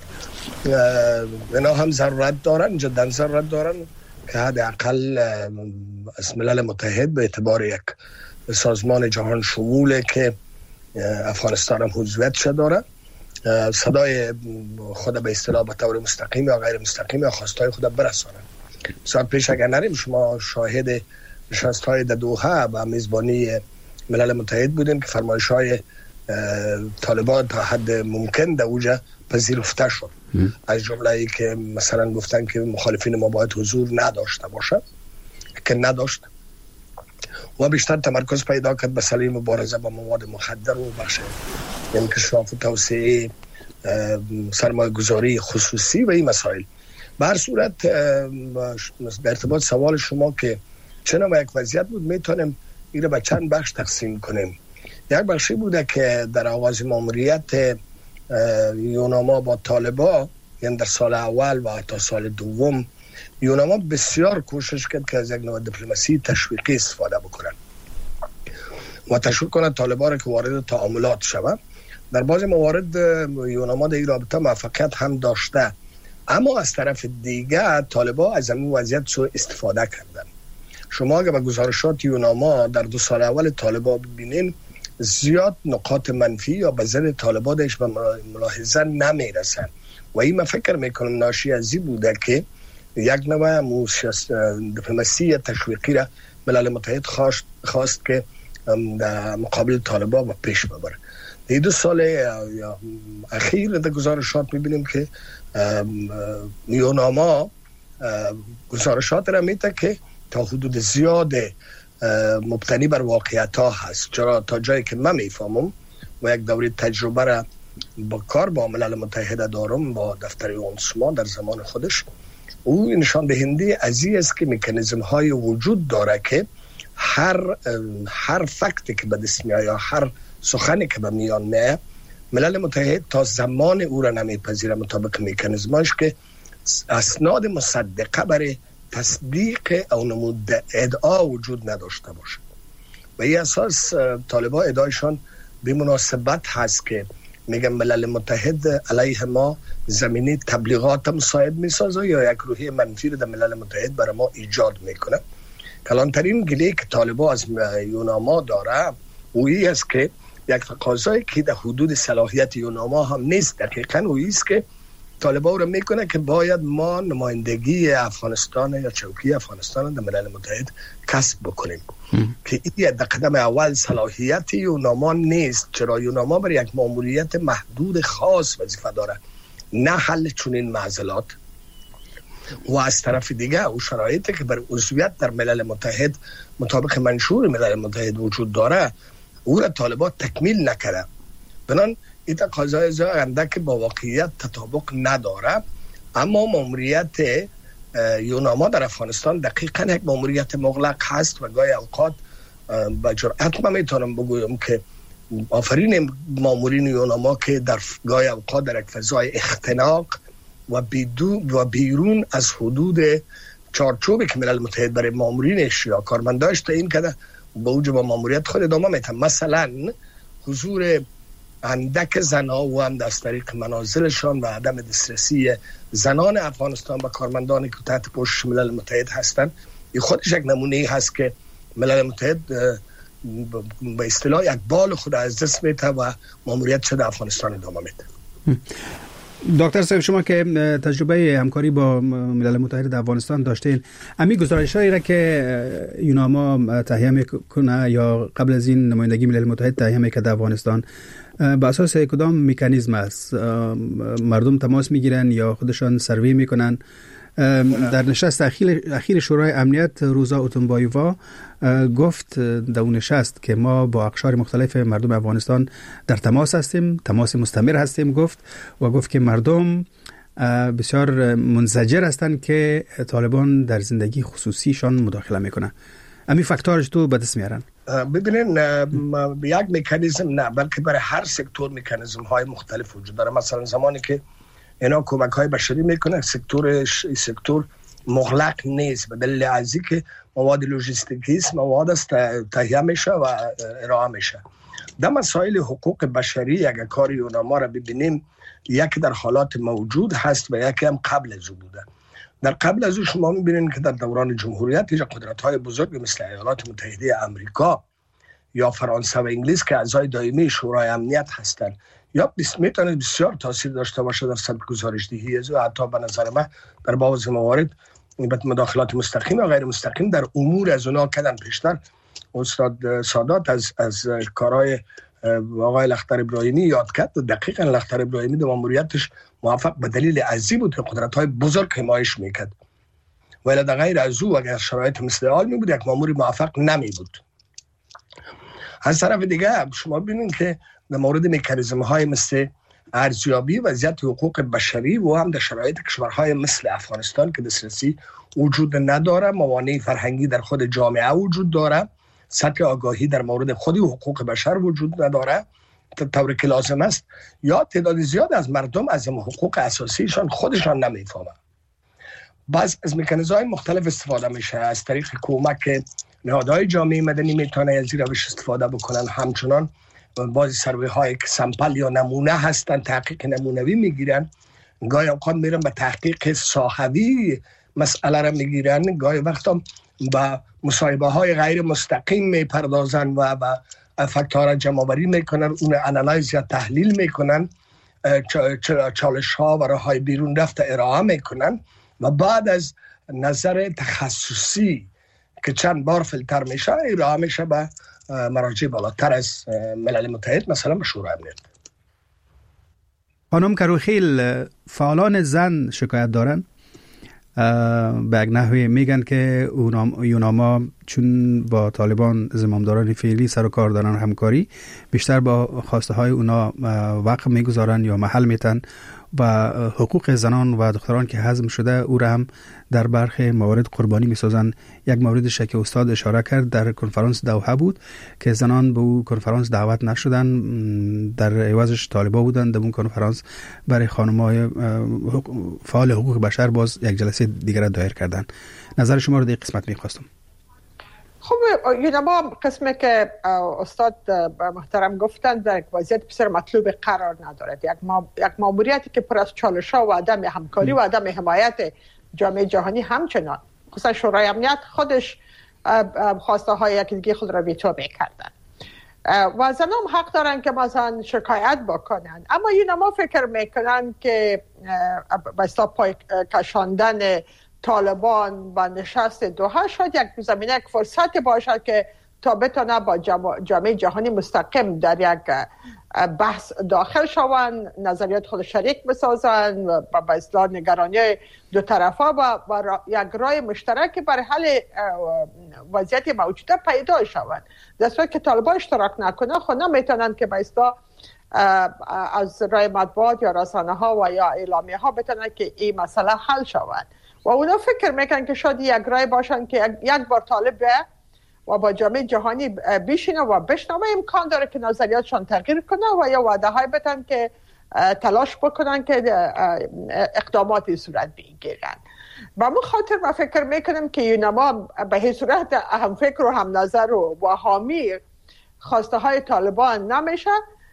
اینا هم ضرورت دارن، جدا ضرورت دارن که حداقل از ملل متحد به اعتبار یک سازمان جهان شموله که افغانستان هم حضوریتش داره صدای خود به اصطلاح به طور مستقیم یا غیر مستقیم یا خواستای خود برسانه. سال پیش اگر نریم شما شاهد نشست‌های در دوحه و میزبانی ملل متحد بودیم که فرمایش‌های طالبان تا حد ممکن در اوجه پذیرفته شد. از جمله ای که مثلا گفتن که مخالفین ما باید حضور نداشته باشه که نداشت و بیشتر تمرکز پیدا کرد به مسئله مبارزه با مواد مخدر و بخش انکشاف و توسعه سرمایه گذاری خصوصی و این مسائل. به هر صورت در ارتباط سوال شما که چنان یک وضعیت بود، میتونیم این رو به چند بخش تقسیم کنیم. یک بخشی بوده که در آغاز ماموریت یوناما با طالبان، یعنی در سال اول و حتی سال دوم، یوناما بسیار کوشش کرد که از یک نوع دیپلماسی تشویقی استفاده بکنن و تشویق کنند طالبان که وارد تعاملات شوند. در بعضی موارد یوناما در این رابطه موفقیت هم داشته، اما از طرف دیگه طالبان از این وضعیت سوء استفاده کردن. شما اگر به گزارشات یوناما در دو سال اول طالبان ببینین، زیاد نقاط منفی یا به ضد طالبان داشت به ملاحظه نمیرسن و این من فکر میکنم ناشی از این بوده که یک نوع دیپلماسی تشویقی را ملل متحد خواست, خواست که در مقابل طالبان و پیش ببره. در دو سال اخیر در گزارشات میبینیم که یوناما گزارشات را میده که تا حدود زیاد مبتنی بر واقعیت ها هست. چرا تا جایی که من میفهمم و یک دوره تجربه را با کار با ملل متحد دارم با دفتر اونسما در زمان خودش، او نشان دهنده از این است که مکانیزم های وجود داره که هر هر فکتی که به دست میاد یا هر سخنی که به میان میاد، ملل متحد تا زمان او را نمیپذیره مطابق مکانیزماش که اسناد مصدقه برای تصدیق او نمود ادعا وجود نداشته باشه. و این اساس طالبان ادعایشان به مناسبت هست که میگن ملل متحد علیه ما زمینه تبلیغات مساعد میسازه یا یک روحیه منفی رو در ملل متحد برای ما ایجاد میکنه. کلانترین گله که طالبان از یوناما داره اویی است که یک تقاضایی که در حدود صلاحیت یوناما هم نیست، دقیقاً اویی است که طالبان رو میکنه که باید ما نمایندگی افغانستان یا چوکی افغانستان در ملل متحد کسب بکنیم که این در قدم اول صلاحیت یوناما نیست. چرا یوناما برای یک ماموریت محدود خاص وظیفه داره، نه حل چنین معضلات. و از طرف دیگه او شرایطی که بر عضویت در ملل متحد مطابق منشور ملل متحد وجود داره او را طالبان تکمیل نکرده. بنان این تقاضای زنده که با واقعیت تطابق نداره. اما ماموریت یوناما در افغانستان دقیقاً یک ماموریت مغلق هست و گاهی اوقات با جرأت من میتونم بگویم که آفرین مامورین یوناما که در گاهی اوقات در یک فضای اختناق و بیدون و بیرون از حدود چارچوبی که ملل متحد برای مامورینش یا کارمنداش تعیین کرده با اوج با ماموریت خود ادامه میتن. مثلا حضور اندک زنها و هم از طریق منازلشان و عدم دسترسی زنان افغانستان و کارمندانی که تحت پوشش ملل متحد هستند، این خودش یک نمونه هست که ملل متحد به اصطلاح یک بال خود از دست میده و ماموریت شده افغانستان ادامه میده.
دکتر صاحب، شما که تجربه همکاری با ملل متحد در افغانستان داشتین، امی گزارش‌هایی را که یوناما تهیه میکنه یا قبل از این نمایندگی ملل متحد تهیه میکنه در افغانستان، با اساس کدام مکانیزم است؟ مردم تماس میگیرن یا خودشان سروی میکنن؟ در نشست اخیر اخیر شورای امنیت روزا اوتونبایووا گفت در اون نشست که ما با اقشار مختلف مردم افغانستان در تماس هستیم، تماس مستمر هستیم گفت و گفت که مردم بسیار منزجر هستند که طالبان در زندگی خصوصیشان مداخله میکنه. امی فاکتورش تو به دست میارن؟
ببینین، یک مکانیزم نه، بلکه برای هر سکتور مکانیزم های مختلف وجود داره. مثلا زمانی که اینا کمک های بشری میکنه، سکتور سکتور مغلق نیست به دلیل ازی که مواد لوجستیکی است، مواد است تهیه میشه و ارائه میشه. در مسائل حقوق بشری اگر کار یوناما را ببینیم، یکی در حالات موجود هست و یکی هم قبل از او بوده. در قبل از او شما میبینید که در دوران جمهوریت یا قدرت های بزرگ مثل ایالات متحده آمریکا یا فرانسه و انگلیس که اعضای دائمی شورای امنیت هستند، یا میتونه بسیار تاثیر داشته باشه در سبک گزارش‌دهی از او. حتی به نظر من در بعضی موارد مداخلات مستقیم و غیر مستقیم در امور از اونا کردن پیشتر. استاد سادات از از کارهای آقای لختر ابراهیمی یاد کرد. دقیقاً لختر ابراهیمی در ماموریتش موفق به دلیل عزی بود که قدرت‌های بزرگ حمایش میکرد، ولی در غیر از او اگر شرایط مثل حال می بود یک مامور موفق نمی بود. از طرف دیگه شما ببینید که در مورد مکانیزم های مثل ارزیابی وضعیت حقوق بشری و هم در شرایط کشورهای مثل افغانستان که دسترسی وجود نداره، موانع فرهنگی در خود جامعه وجود داره، سطح آگاهی در مورد خود حقوق بشر وجود نداره طوری که لازم است، یا تعداد زیاد از مردم از حقوق اساسیشان خودشان نمیفهمند. بعض از مکانیزم‌های مختلف استفاده میشه. از طریق کمک نهادهای جامعه مدنی میتونه از این روش استفاده بکنن. همچنان بعضی سروی های که سمپل یا نمونه هستن، تحقیق نمونوی میگیرن، گاهی اوقات میرن به تحقیق ساحوی مسئله را میگیرن، گاهی وقتا با مصاحبه های غیر مستقیم میپردازن و با فاکتورها جمع آوری میکنن، اون انالایز یا تحلیل میکنن، چالش ها و راه های بیرون رفته ارائه میکنن و بعد از نظر تخصصی که چند بار فیلتر میشه ارائه میشه به مراجع بالاتر از ملل متحد، مثلا به شورای امنیت.
خانم کروخیل، فعالان زن شکایت دارن به یک نحوی میگن که یوناما چون با طالبان زمامداران فعلی سر و کار دارن همکاری، بیشتر با خواسته های اونا وقت میگذارن یا محل میتن و حقوق زنان و دختران که هضم شده او را هم در برخی موارد قربانی میسازن. یک موردش که استاد اشاره کرد در کنفرانس دوحه بود که زنان به او کنفرانس دعوت نشدن، در عوضش طالبا بودن در اون کنفرانس برای خانم‌های فعال حقوق بشر باز یک جلسه دیگر دایر کردن. نظر شما رو در قسمت میخواستم.
خب یوناما قسمی که استاد محترم گفتن در یک وضعیت بسیار مطلوب قرار ندارد. یک ما یک ماموریتی که پر از چالش‌ها و عدم همکاری و عدم حمایت جامعه جهانی، همچنان خصوصا شورای امنیت خودش خواسته های یکی دیگه خود را ویتو میکردن و زنان حق دارن که مثلا شکایت بکنن. اما یوناما فکر میکنن که به اصطلاح پای کشاندن طالبان و نشست دوحه شاید یک زمینه یک فرصت باشد که تا بتونه با جامعه جهانی مستقیم در یک بحث داخل شوند، نظریات خود شریک بسازن و به اصطلاح نگرانی دو طرفا و, و یک راه مشترک برای حل وضعیت موجوده پیدا شوند. در صورت که طالبان اشتراک نکنه خود نمیتونن که به اصطلاح از راه مطبوعات یا رسانه ها و یا اعلامیه ها بتونن که این مسئله حل شوند و اونا فکر میکنن که شاید یک راه باشن که یک بار طالب و با جامعه جهانی بشینه و بشنوه، امکان داره که نظریاتشان تغییر کنه و یا وعده های بدن که تلاش بکنن که اقداماتی صورت بگیرن. با من خاطر ما فکر میکنم که یوناما به هیچ صورت هم فکر و هم نظر و, و حامی خواسته های طالبان نمیشه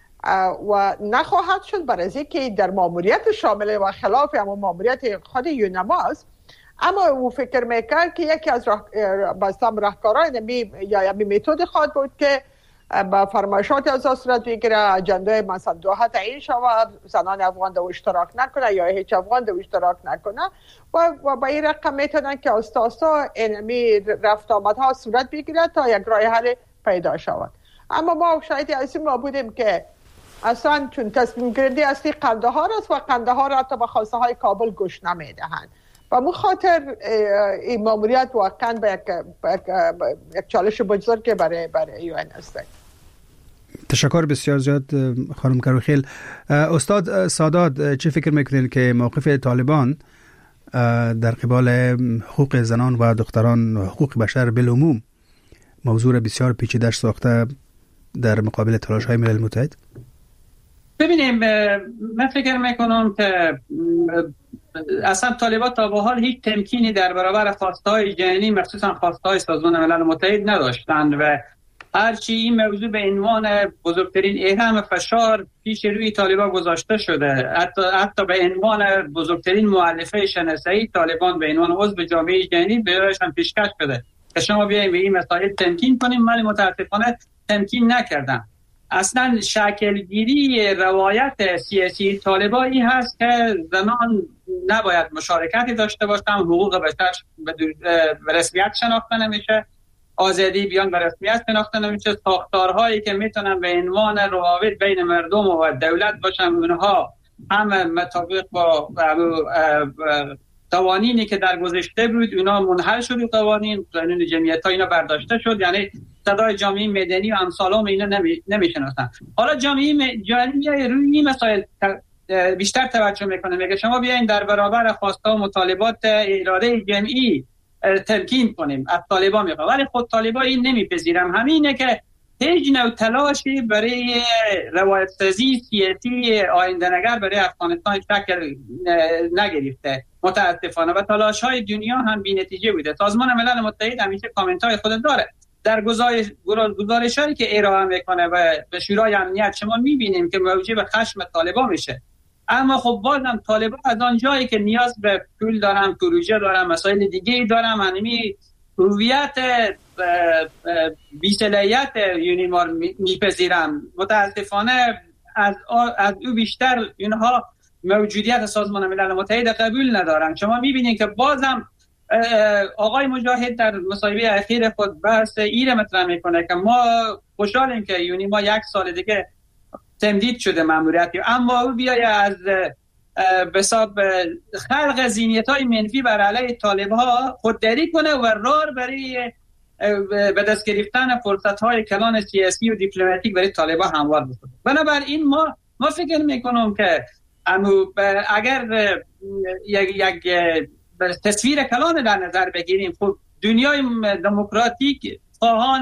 و نخواهد شد، برای اینکه در ماموریت شامل و خلاف هم ماموریت خود یوناما است. اما او فکر میکرد که یکی از راه... راهکارهای نمی یا یعنی متد خواهد بود که با فرمایشات از صورت بگیره، اجنده مثلا دوحه تعیین شود، زنان افغان دو اشتراک نکنه یا هیچ افغان دو اشتراک نکنه و, و با این رقم میتونن که استاسا اینمی رفت آمدها صورت بگیره تا یک راه حل پیدا شود. اما ما شاید از این ما بودیم که اصلا چون تصمیم گیری اصلی قندهار است و قندهار حتی به خواسته های کابل گوش نمیدهند و مخاطر این ماموریت واقعا به یک, یک چالش بزرگ برای برای یو ان است.
تشکر بسیار زیاد خانم کروخیل. استاد سادات، چه فکر میکنید که موقف طالبان در قبال حقوق زنان و دختران و حقوق بشر بالعموم موضوع بسیار پیچیده ساخته در مقابل تلاش های ملل متحد؟
ببینیم، من فکر میکنم که اصلا طالبان تا به حال هیچ تمکینی در برابر خواستهای جهانی مخصوصا خواستهای سازمان ملل متحد نداشتند و هرچی این موضوع به عنوان بزرگترین اهرم فشار پیش روی طالبان گذاشته شده، حتی حتی به عنوان بزرگترین مؤلفه شناسایی طالبان به عنوان عضو جامعه جهانی بهشون پیشکش شده که شما بیاین به این مسائل تمکین کنیم، ولی متاسفانه تمکین نکردن. اصلا شکلگیری روایت سیاسی طالبانی هست که زنان نباید مشارکتی داشته باشن، حقوق بشر به رسمیت شناخته نمیشه، آزادی بیان به رسمیت شناخته نمیشه، ساختارهایی که میتونن به عنوان روابط بین مردم و دولت باشن اونها هم مطابق با قوانینی که در گذشته بود اونا منحل شد، قوانین قانون جمعیت ها اینا برداشته شد، یعنی صدای جامعه مدنی و امثالام اینا نمی نمیشناسن. حالا جامعه جهانی روی این مسائل بیشتر توجه میکنه، میگه شما بیاین در برابر خواسته و مطالبات اراده جمعی تمکین کنیم. از طالبان میگه، ولی خود طالبان این نمیپذیرم. همینه که هیچ نوع تلاشی برای روایت سازی سیاسی آینده‌نگر برای افغانستان شکل نگرفته متاسفانه و تلاش های دنیا هم بی نتیجه بوده. سازمان ملل متحد همیشه کامنت های خود داره در گزارش‌هایی که ارائه میکنه و به شورای امنیت شما میبینیم که موجب خشم طالبان میشه. اما خب بازم طالبان از آن جایی که نیاز به پول دارن، پروژه دارن، مسائل دیگه دارن، همین هویت بی‌صلاحیت یونیمار میپذیرن. متاسفانه از از او بیشتر اینها موجودیت سازمان ملل متحد قبول ندارن. شما میبینید که بازم آقای مجاهد در مصاحبه اخیر خود بحث ایره مطرح میکنه که ما خوشحالیم که یونیما یک سال دیگه تمدید شده ماموریتی، اما او بیای از بساب خلق ذهنیت‌های منفی بر علیه طالب‌ها خودداری کنه و راه برای به دست گرفتن فرصت‌های کلان سیاسی و دیپلماتیک برای طالبان هموار بکنه. بنابراین ما ما فکر میکنم که اگر یک یک تصویر کلان در نظر بگیریم، خب دنیای دموکراتیک خواهان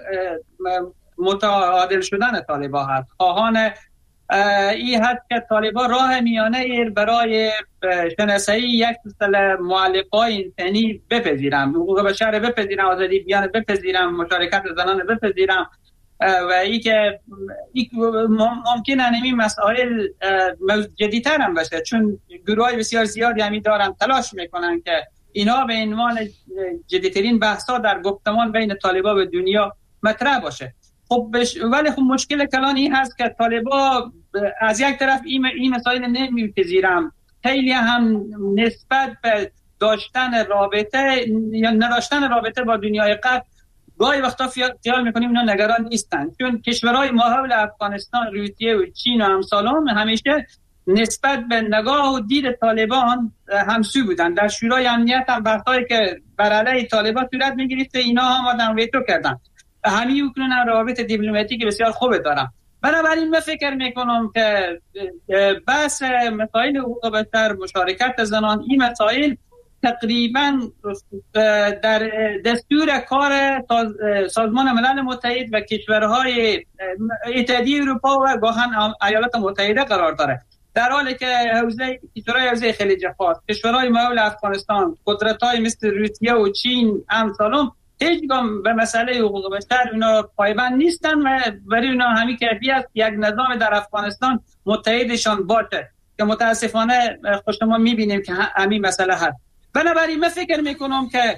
متعادل شدن طالبان هست، خواهان این هست که طالبان راه میانه برای شناسایی یک سلسله مؤلفه‌های انسانی بپذیرن، حقوق بشر بپذیرن، آزادی بیان بپذیرن، مشارکت زنان بپذیرن و ای که ممکنه این مسائل جدی‌تر هم بشه، چون گروهای بسیار زیادی همی دارن تلاش میکنن که اینا به عنوان جدی‌ترین بحث‌ها در گفتمان بین طالبان و دنیا مطرح باشه. خب بش... ولی خب مشکل کلان این هست که طالبان از یک طرف این, این مسائل نمیپذیرن، خیلی هم نسبت به داشتن رابطه یا نداشتن رابطه با دنیای غرب گاهی وقتا خیال میکنیم اینا نگران نیستن، چون کشورهای ماحول افغانستان، روسیه و چین و امثالهم همیشه نسبت به نگاه و دید طالبان همسو بودن. در شورای امنیت هم بحثایی که بر علیه طالبان صورت میگرفته اینا هم آدم ویتو کردن. همین اوکراین روابط دیپلماتیک بسیار خوب دارم. بنابراین من فکر میکنم که بحث مسائل حقوق بشر، مشارکت زنان، این مسائل تقریبا در دستور کار سازمان ملل متحد و کشورهای اتحادیه اروپا و گاهن ایالات متحده قرار داره، در حالی که حوزه کشورهای حوزه خلیج فارس، کشورهای ماحول افغانستان، قدرت‌های مثل روسیه و چین امثالهم هیچگاه به مسئله حقوق بشر اونا پایبند نیستن و برای اونا همین کافی است یک نظام در افغانستان متحدشان باشه که متاسفانه خوش ما میبینیم که همین مسئله هست. بنابراین من فکر میکنم که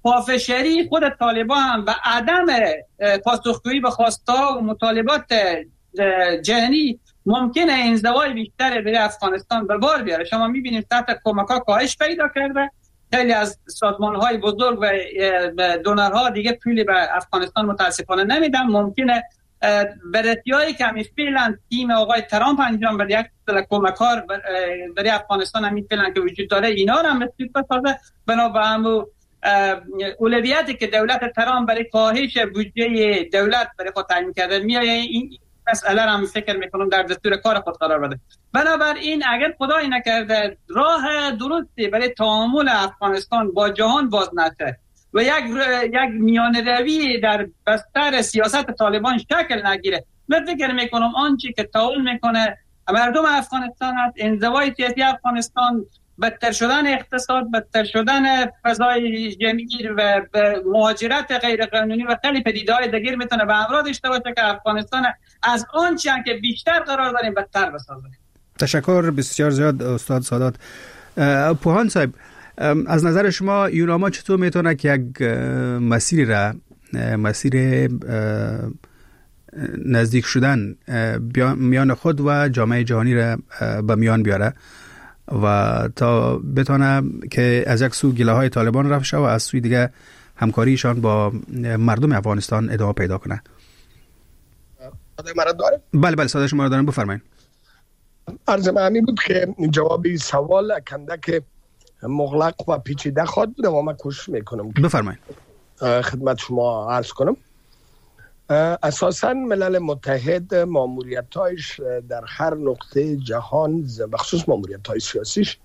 پافشاری خود طالبان هم و عدم پاسخگویی به خواست‌ها و مطالبات جهانی ممکنه انزوای بیشتر برای افغانستان به بار بیاره. شما می‌بینید سطح کمک‌ها کاهش پیدا کرده، خیلی از سازمان‌های بزرگ و دونرها دیگه پولی به افغانستان متاسفانه نمیدن. ممکنه بررسی‌های که همی فعلا تیم آقای ترامپ انجام بده، یک سلسله کمک‌ها برای افغانستان همی فعلا که وجود داره، اینا رو هم مسدود بسازه. بنابراین اولویتی که دولت ترامپ برای کاهش بودجه دولت برای خود تعیین کرده میایه، این مسئله رو هم فکر میکنم در دستور کار خود قرار بده. بنابراین اگر خدای نکرده راه درستی برای تعامل افغانستان با جهان باز نشه و یک یک میانه روی در بستر سیاست طالبان شکل نگیره، من فکر میکنم آنچه که تعامل میکنه مردم افغانستان است، انزوای سیاسی افغانستان، بدتر شدن اقتصاد، بدتر شدن فضای جمعی و مهاجرت غیر قانونی و خیلی پدیده‌های دیگر میتونه به همراه داشته باشه که افغانستان از آن چیزی که بیشتر قرار داریم بدتر بسازه.
تشکر بسیار زیاد استاد سادات. پوهان صاحب، از نظر شما یوناما چطور میتونه که یک مسیر را مسیر نزدیک شدن میان خود و جامعه جهانی را به میان بیاره و تا بتونه که از یک سو گله های طالبان رفع شه و از سوی دیگه همکاریشان با مردم افغانستان ادامه پیدا کنه؟
صدای مرا داره؟
بله بله صدای شما را دارم، بفرمایید.
عرض من همین بود که جوابی سوال کنده که مغلق و پیچیده خواد بوده و من کوشش میکنم
بفرمایید
خدمت شما عرض کنم. اساساً ملل متحد ماموریت‌هایش در هر نقطه جهان بخصوص ماموریت‌های سیاسیش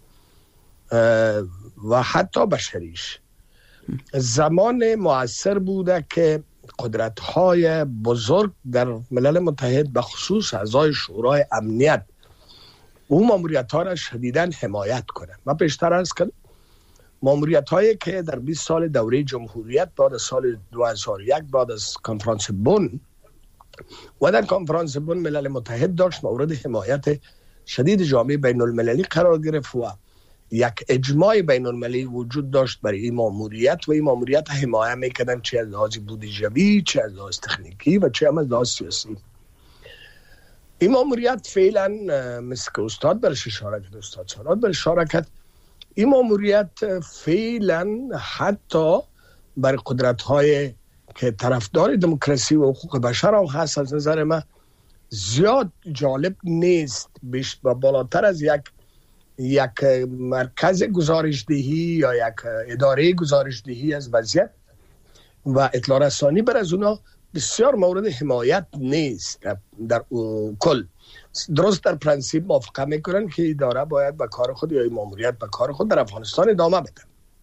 و حتی بشریش زمان مؤثر بوده که قدرت‌های بزرگ در ملل متحد بخصوص اعضای شورای امنیت اون ماموریت‌ها را شدیداً حمایت کنه. من پیشتر عرض کردم ماموریت هایی که در بیست سال دوره جمهوریت بعد از سال دو هزار و یک بعد از کنفرانس بن و در کنفرانس بن ملل متحد داشت مورد حمایت شدید جامعه بین المللی قرار گرفت و یک اجماع بین المللی وجود داشت برای این ماموریت و این ماموریت حمایت میکردن چه از لحاظ بودجه‌ای، چه از لحاظ تکنیکی و چه از لحاظ سیاسی. این ماموریت فعلا مثل که استاد برش اشاره کرد، استاد سادات برش اشاره کرد، این ماموریت فعلا حتی بر قدرت‌های که طرفدار دموکراسی و حقوق بشر هم هست از نظر من زیاد جالب نیست. بیش و بالاتر از یک یک مرکز گزارشدهی یا یک اداره گزارشدهی از وضعیت و اطلاع رسانی بر از اونا بسیار مورد حمایت نیست. در کل درست در پرنسیپ موافقه میکنن که اداره باید به کار خود یا ماموریت به کار خود در افغانستان ادامه بده.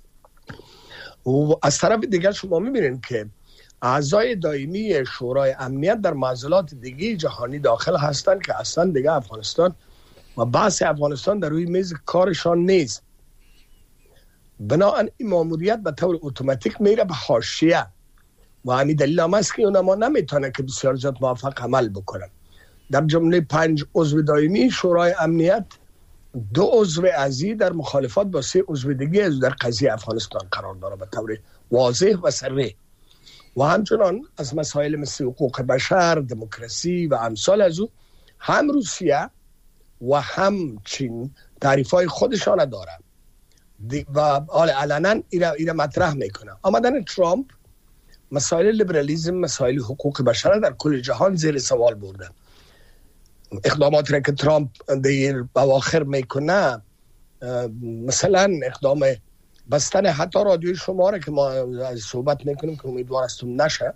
و از طرف دیگر شما میبینید که اعضای دائمی شورای امنیت در معضلات دیگه جهانی داخل هستند که اصلا دیگه افغانستان و بحث افغانستان در روی میز کارشان نیست. بنابراین این ماموریت به طور اتوماتیک میره به حاشیه و همین دلیل هم است که اونها نمیتونه که بسیار زیاد موافق عمل بکنن. در جمله پنج عضو دائمی شورای امنیت دو عضو ازی در مخالفت با سه عضو دیگه از در قضیه افغانستان قرار داره به طور واضح و صریح و همچنان از مسائل مثل حقوق بشر، دموکراسی و امثال از او هم روسیه و هم چین تعریفای خودشان دارن و علنا اینا مطرح میکنه. آمدن ترامپ مسائل لیبرالیسم، مسائل حقوق بشر در کل جهان زیر سوال بردن. اقداماتی را که ترامپ در اواخر میکنه مثلا اقدام بستن حتی رادیوی شما را که ما از صحبت میکنیم که امیدوار هستم نشه.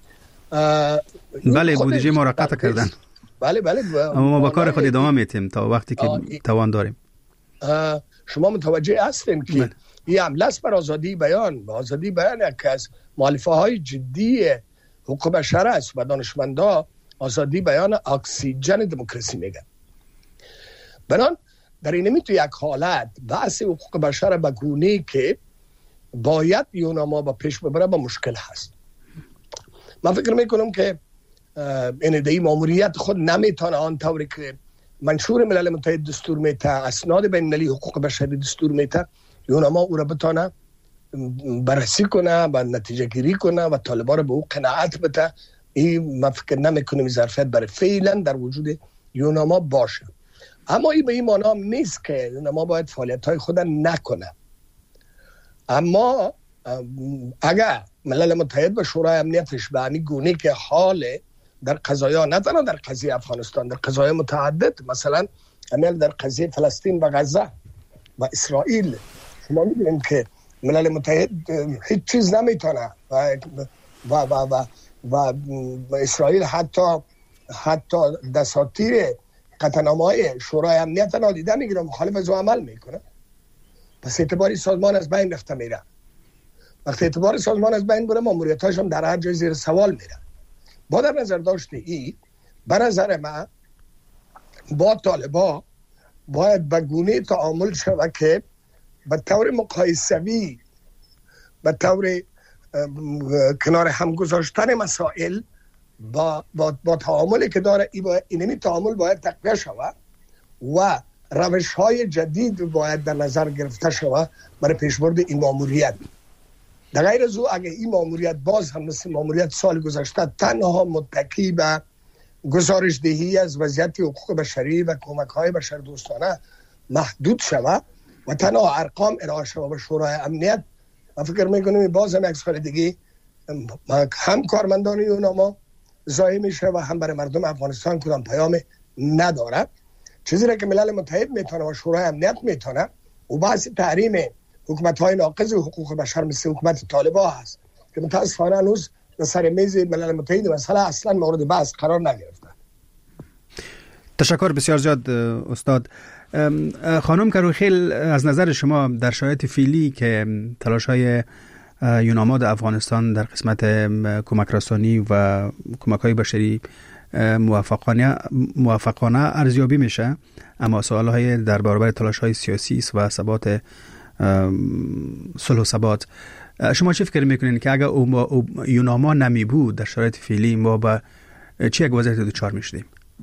بله بودجه ما را قطع کردن.
بله بله
اما ما با کار خود ادامه میتیم تا وقتی که توان داریم.
شما متوجه هستین که این حمله است بر آزادی بیان و آزادی بیان یکی از مؤلفه های جدی حقوق بشر است و دانشمندا آزادی بیان اکسیژن دموکراسی میگن. بنان در این نمی تو یک حالت بحث حقوق بشر به گونه‌ای که باید یوناما با پیش ببره با مشکل هست. من فکر میکنم که این دی ماموریت خود نمیتونه آن طوری که منشور ملل متحد دستور میته، اسناد بین المللی حقوق بشری دستور میته، یوناما او را بتونه بررسی کنه و نتیجه گیری کنه و طالبان رو به او قناعت بده. این من فکر نمیکنم ظرفیت برای فعلا در وجود یوناما باشه. اما این به این معنی هم نیست که یوناما باید فعالیت های خود نکنه. اما اگر ملل متحد و شورای امنیتش به همین گونه که حال در قضایا، نه تنها در قضیه افغانستان، در قضایا متعدد، مثلا عمل در قضیه فلسطین و غزه و اسرائیل، شما می‌بینید که ملل متحد هیچ چیز نمیتونه و و و و, و, و اسرائیل حتی حتی دساتیر قطعنامه‌های شورای امنیت نادیده میگیره، مخالف از عمل میکنه. پس اعتباری سازمان از بین رفته میره. وقتی اعتبار سازمان از بین بره، ماموریتاش هم در هر جای زیر سوال میره. با در نظر داشته ای، به نظر من با طالبا باید به گونه تعامل شود که به طور مقایسوی، به طور کنار هم گذاشتن مسائل با, با, با تعاملی که داره، اینمی تعامل باید تقویه شود و روش های جدید باید در نظر گرفته شود برای پیشبرد این ماموریت. در غیر از او اگه این ماموریت باز هم مثل ماموریت سال گذشته تنها متکی به گزارش دهی از وضعیت حقوق بشری و کمک های بشردوستانه محدود شود و تنها ارقام ارائه شود به شورای امنیت، من فکر میکنم باز هم یک سال دیگه هم کارمندان یوناما ضایع میشه و هم برای مردم افغانستان کدام پیام نداره. چیزی را که ملل متحد میتونه و شورای امنیت میتونه و بحث تحریم حکومت های ناقض حقوق بشر مثل حکومت طالبان هست که متاسفانه هنوز در سر میز ملل متحد مسئله اصلا مورد بحث قرار نگرفته.
تشکر بسیار زیاد استاد. خانم کروخیل، از نظر شما در شرایط فعلی که تلاش های یوناما در افغانستان در قسمت کمک رسانی و کمک های بشری موفقانه موفقانه ارزیابی میشه، اما سوال های در برابر تلاش های سیاسی و ثبات صلح و ثبات، شما چه فکر میکنین که اگر یوناما نمی بود در شرایط فعلی ما با چه یک وضعیت دچار میشدیم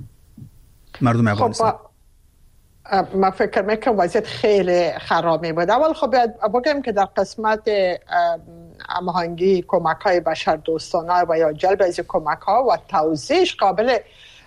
مردم افغانستان؟
خب من فکر میکنم وضعیت خیلی خراب می بود. اول خب بگم که در قسمت هماهنگی کمک های بشردوستانه و یا جلب از کمک ها و توزیعش قابل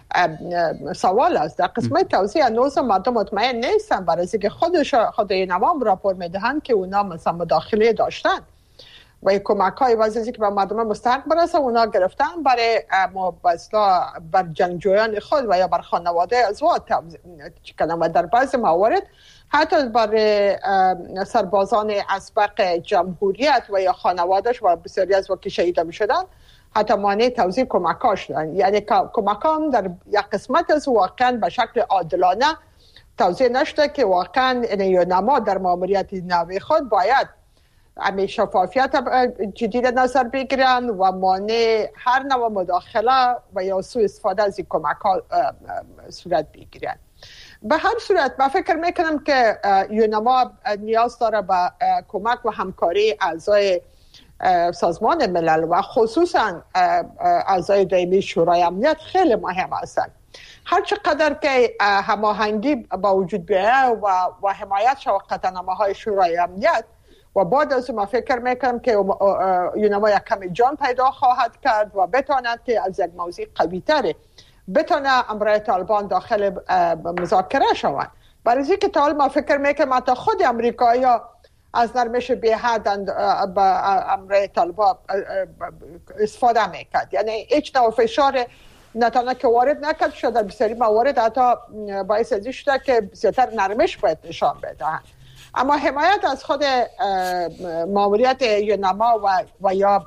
سوال است. در قسمت توزیع هنوز مردم مطمئن نیستن، برای اینکه خودش خود یوناما راپور میدهند که اونا مثلا مداخله داشتن و کمک های واسه که به مردم مستحق برسه اونا گرفتن برای مبادله بر جنگجویان خود و یا بر خانواده ازواج کردن و در بعضی موارد حتی برای سربازان اسبق جمهوریت و یا خانوادهش و بسیاری از وقتی شهید میشدن حتی مانع توزیع کمک ها شدن. یعنی کمک هم در یک قسمت از واقعا به شکل عادلانه توزیع نشده که واقعا یوناما در ماموریت نوی خود باید همه شفافیت جدید نظر بگیرن و مانع هر نوع مداخله و یا سوء استفاده از این کمک ها صورت بگیرن. به هر صورت من فکر میکنم که یوناما نیاز داره به کمک و همکاری اعضای سازمان ملل و خصوصا اعضای دائمی شورای امنیت خیلی مهم هستند. هر چقدر که هماهنگی با وجود بیاید و و حمایت شود قطعنامه‌های شورای امنیت و بعد از ما فکر میکنم که یوناما یک کمی جان پیدا خواهد کرد و بتواند که از یک موضوع قوی تری بتونه امرای طالبان داخل مذاکره شوند. برای اینکه طالب ما فکر میکنم حتی خود امریکایی از نرمش بی حد با امرای طالبان استفاده میکرد. یعنی هیچ نوع فشار نه تنها که وارد نکرد شد، در بسیاری موارد حتی باعث ازی شده که بسیارتر نرمش باید نشان بدهند. اما حمایت از خود ماموریت یوناما و, و یا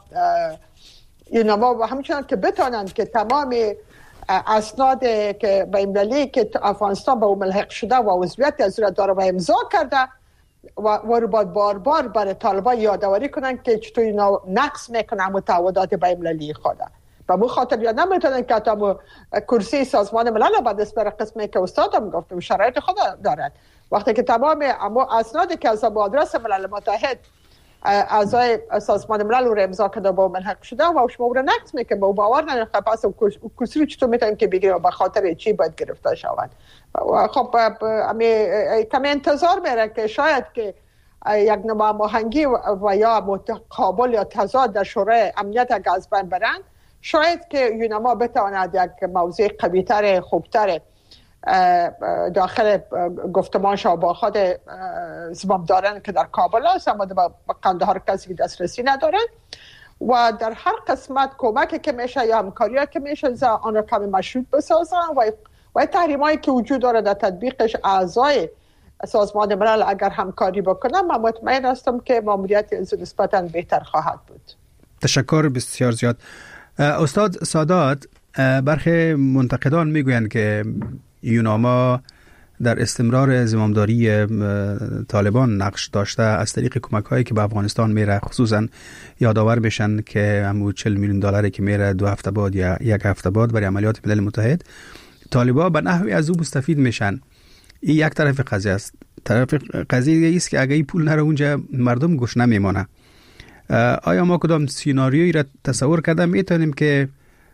یوناما و همچنان که بتانند که تمام اسناد که بین‌المللی که افغانستان به او ملحق شده و عضویت از او داره و امضا کرده و و باید بار بار برای طالبان یادآوری کنند که چطور اینا نقض میکنن متعهدات بین‌المللی خود. به مو خاطر یا نمیتونن که تا کرسی سازمان ملل بعد از بر قسمی که استادم گفتم شرایط خود دارد. وقتی که تمام اما اسنادی که از آدرس ملل متحد اعضای سازمان ملل رو امضا کرده با ملحق شده و شما رو نقض میکنه با باور نداره پس کرسی رو چطور میتونن که بگیره و به خاطر چی باید گرفته شوند. خب کمی انتظار میره که شاید که یک نوع هماهنگی و یا متقابل یا تضاد در شورای امنیت اگر از بین برند، شاید که یونما بتواند یک موضوع قوی‌تر خوبتر داخل گفتمانش با خود زمام دارن که در کابل است، اما به قندهار کسی دسترسی ندارن و در هر قسمت کمکی که میشه یا همکاری که میشه آن را کمی مشروط بسازن و و تحریمایی که وجود داره در تطبیقش اعضای سازمان ملل اگر همکاری بکنم، من مطمئن هستم که ماموریت از نسبتاً بهتر خواهد بود.
تشکر بسیار زیاد. استاد سادات، برخی منتقدان میگویند که یوناما در استمرار زمامداری طالبان نقش داشته از طریق کمک هایی که به افغانستان میره، خصوصا یادآور بشن که همون چهل میلیون دلاری که میره دو هفته بعد یا یک هفته بعد برای عملیات ملل متحد، طالبا به نحوی از او مستفید میشن. این یک طرف قضیه است. طرف قضیه است که اگه این پول نره اونجا مردم گوش نمیمانه. آیا ما کدام سیناریویی را تصور کرده میتونیم که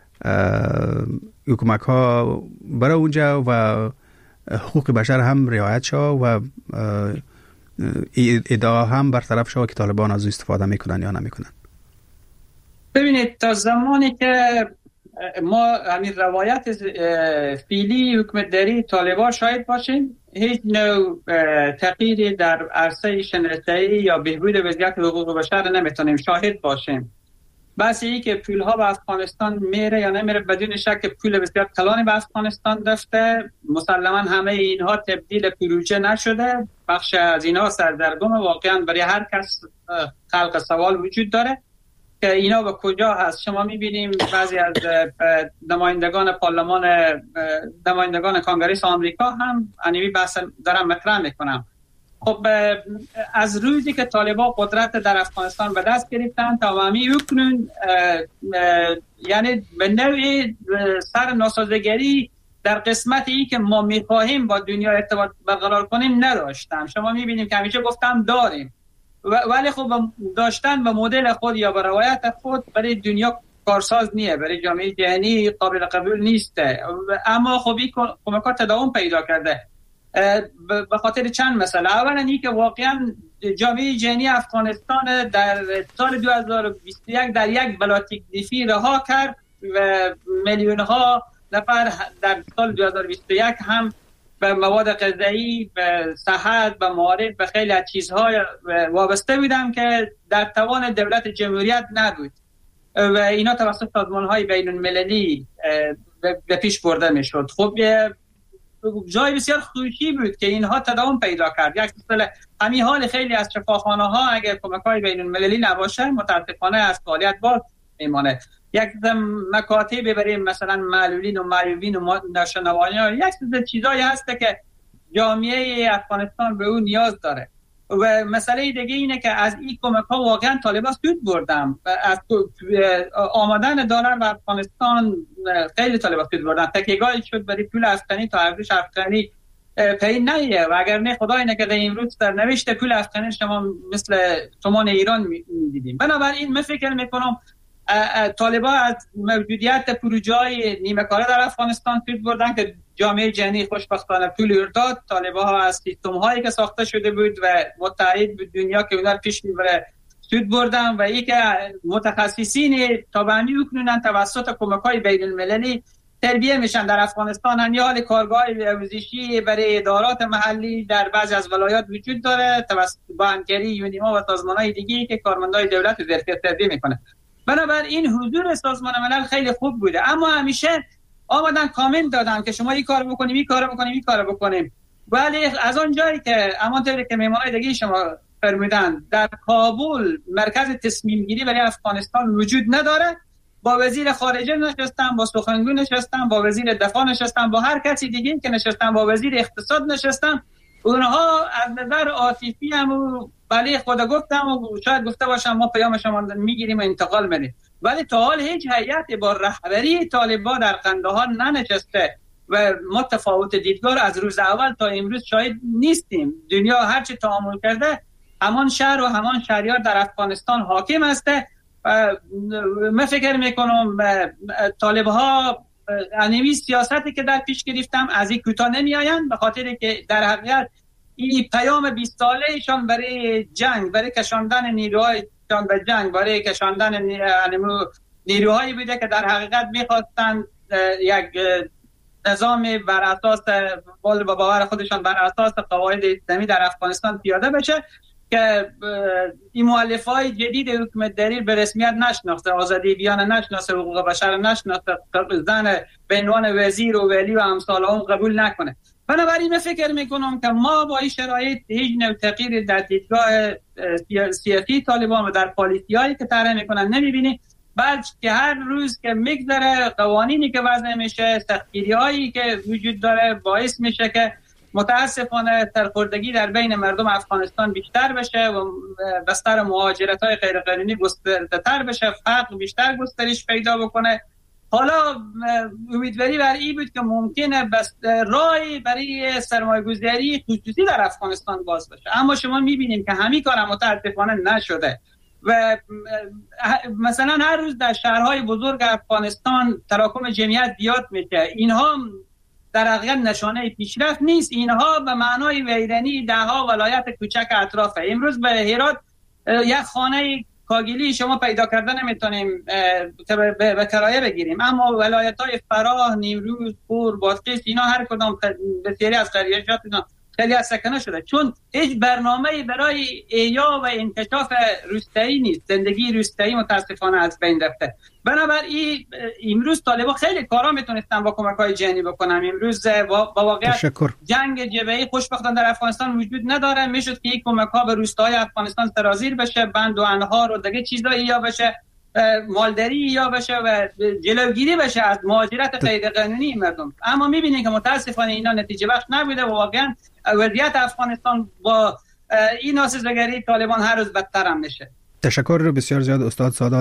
حکومت ها برای اونجا و حقوق بشر هم رعایت شد و ادعا هم برطرف شد که طالبان از او استفاده میکنن یا نمیکنن؟
ببینید، تا زمانی که ما همین روایت فعلی حکومتداری طالبان شاید باشیم، هیچ نوع تغییری در عرصه شناسایی یا بهبود وضعیت حقوق بشر نمیتونیم شاهد باشیم. بس این که پولها به افغانستان میره یا نمیره، بدون شک پول بسیار کلانی به افغانستان رفته. مسلما همه اینها تبدیل پروژه نشده، بخش از اینها سردرگم. واقعا برای هر کس خلق سوال وجود داره که اینا به کجا هست. شما میبینیم بعضی از نمایندگان پارلمان، نمایندگان کانگرس آمریکا هم انیمی بحث دارن مطرح میکنم. خب از روزی که طالبان قدرت در افغانستان به دست گرفتن تا همین اکنون، یعنی به نوعی سر ناسازگری در قسمتی که ما میخواهیم با دنیا ارتباط برقرار کنیم نداشتن. شما میبینیم که همیشه گفتم داریم، ولی خب داشتن به مدل خود یا به روایت خود برای دنیا کارساز نیه، برای جامعه جهانی قابل قبول نیسته. اما خب این کمکات تداوم پیدا کرده به خاطر چند مسئله. اولا این که واقعا جامعه جهانی افغانستان در سال دو هزار و بیست و یک در یک بلا تکلیفی رها کرد و میلیون ها نفر در سال دو هزار و بیست و یک هم به مواد غذایی، به صحت، به معارف، به خیلی از چیزها وابسته بودم که در توان دولت جمهوریت نبود و اینا توسط سازمان‌های بین‌المللی به پیش برده میشد. خب جای بسیار خوشی بود که اینها تداوم پیدا کرد. یک مثلا همین حال خیلی از شفاخانه‌ها اگر کمک‌های بین‌المللی نباشه متاسفانه از فعالیت باز میمانه. یک مکاتب برای مثلا معلولین و معیوبین و ناشنوایان، یک سری چیزایی هست که جامعه افغانستان به اون نیاز داره. و مسئله دیگه اینه که از این کمک‌ها واقعا طالبان سود بردن. از آمدن دلار به افغانستان خیلی طالبان سود بردن. تکیه‌گاهی شد برای پول افغانی تا ارزش افغانی پی نیه و اگر نه خدای نکرده امروز در نوشته پول افغانی شما مثل تومان ایران می‌دیدیم. بنابراین من فکر می‌کنم طالبان از موجودیت پروژه‌های نیمه کاره در افغانستان سود بردن که جامعه جهانی خوشبختانه پول داد. طالبان ها از سیستم‌هایی که ساخته شده بود و متحد بود دنیا که اونها پیش میبره سود بردن و ای که متخصصین تابعی میکنن توسط کمک‌های بین‌المللی تربیه میشن در افغانستان. یا حال کارگاه آموزشی برای ادارات محلی در بعضی از ولایات وجود داره توسط بانکری، یونیما و سازمان‌های دیگه‌ای که کارمندای دولت رو تربیه میکنه. بنابراین حضور سازمان ملل خیلی خوب بوده، اما همیشه آمدن کامنت دادن که شما این کارو بکنیم، این کارو بکنیم، این کارو بکنیم. ولی از اون جایی که همونطوری که میمونای دیگه شما فرمودن در کابل مرکز تصمیم گیری برای افغانستان وجود نداره، با وزیر خارجه نشستن، با سخنگو نشستن، با وزیر دفاع نشستن، با هر کسی دیگه که نشستن، با وزیر اقتصاد نشستن. اونها از نظر عاطفی هم ولی خدا گفتم و شاید گفته باشم ما پیام شما میگیریم و انتقال میدیم، ولی تا حال هیچ هیئتی با رهبری طالبان در قندهار ننشسته و متفاوت دیدگار از روز اول تا امروز شاید نیستیم. دنیا هرچی تعامل کرده همان شهر و همان شهریار در افغانستان حاکم هسته. من فکر میکنم طالبها انیمی سیاستی که در پیش گرفتم از این کوتاه نمی آیند، به خاطر که در حقیقت این پیام بیست ساله ایشان برای جنگ، برای کشاندن نیروهایشان به جنگ، برای کشاندن نیروهایی بوده که در حقیقت میخواستند یک نظام بر اساس بال و باور خودشان بر اساس قواعد اسلامی در افغانستان پیاده بشه که این مؤلفه‌های جدید حکومت دری به رسمیت نشناخته، آزادی بیان نشناخته، حقوق بشر نشناخته، زن به عنوان وزیر و ولی و امثال اون قبول نکنه. بنابراین من فکر میکنم که ما با این شرایط هیچ نوع تغییر در دیدگاه سیاسی طالبان و در پالیسی‌هایی که طرح میکنن نمیبینیم، بلکه هر روز که میگذره قوانینی که وضع میشه، سختگیری‌هایی که وجود داره باعث میشه که متاسفانه سرخوردگی در بین مردم افغانستان بیشتر بشه و بستر مهاجرت‌های غیرقانونی گسترده‌تر بشه، فقر بیشتر گسترش پیدا بکنه. حالا امیدواری بر این بود که ممکنه بس راهی برای سرمایه‌گذاری خصوصی در افغانستان باز بشه، اما شما می‌بینیم که همین کار متاسفانه نشده و مثلا هر روز در شهرهای بزرگ افغانستان تراکم جمعیت زیاد میشه. اینها در حقیقت نشانه پیشرفت نیست، اینها به معنای ویرانی دهها ولایت کوچک اطرافه. امروز به هرات یک خانه کاگیلی شما پیدا کردن نمیتونیم که به کرایه بگیریم، اما ولایت‌های فراه، نیمروز، پور، بادغیس اینا هر کدام بسیاری از قریه‌جات اینا خیلی از سکنه شده، چون هیچ برنامه‌ای برای احیا و انکشاف روستایی نیست. زندگی روستایی متاسفانه از بین رفته. بنابراین امروز طالبان خیلی کارا میتونستن با کمک‌های جنی بکنن. امروز با واقعیت جنگ جبهه‌ای خوشبختانه در افغانستان وجود نداره. میشد که این کمک‌ها به روستاهای افغانستان سرازیر بشه، بند و انهار و دیگه چیزایی یا بشه، مالداری یا بشه و جلوگیری بشه از مهاجرت غیر قانونی مردم. اما می‌بینید که متاسفانه اینا نتیجه بخش نبوده و واقعا وضعیت افغانستان با این ناسزاگری طالبان هر روز بدتر هم میشه.
تشکر بسیار زیاد استاد سادات.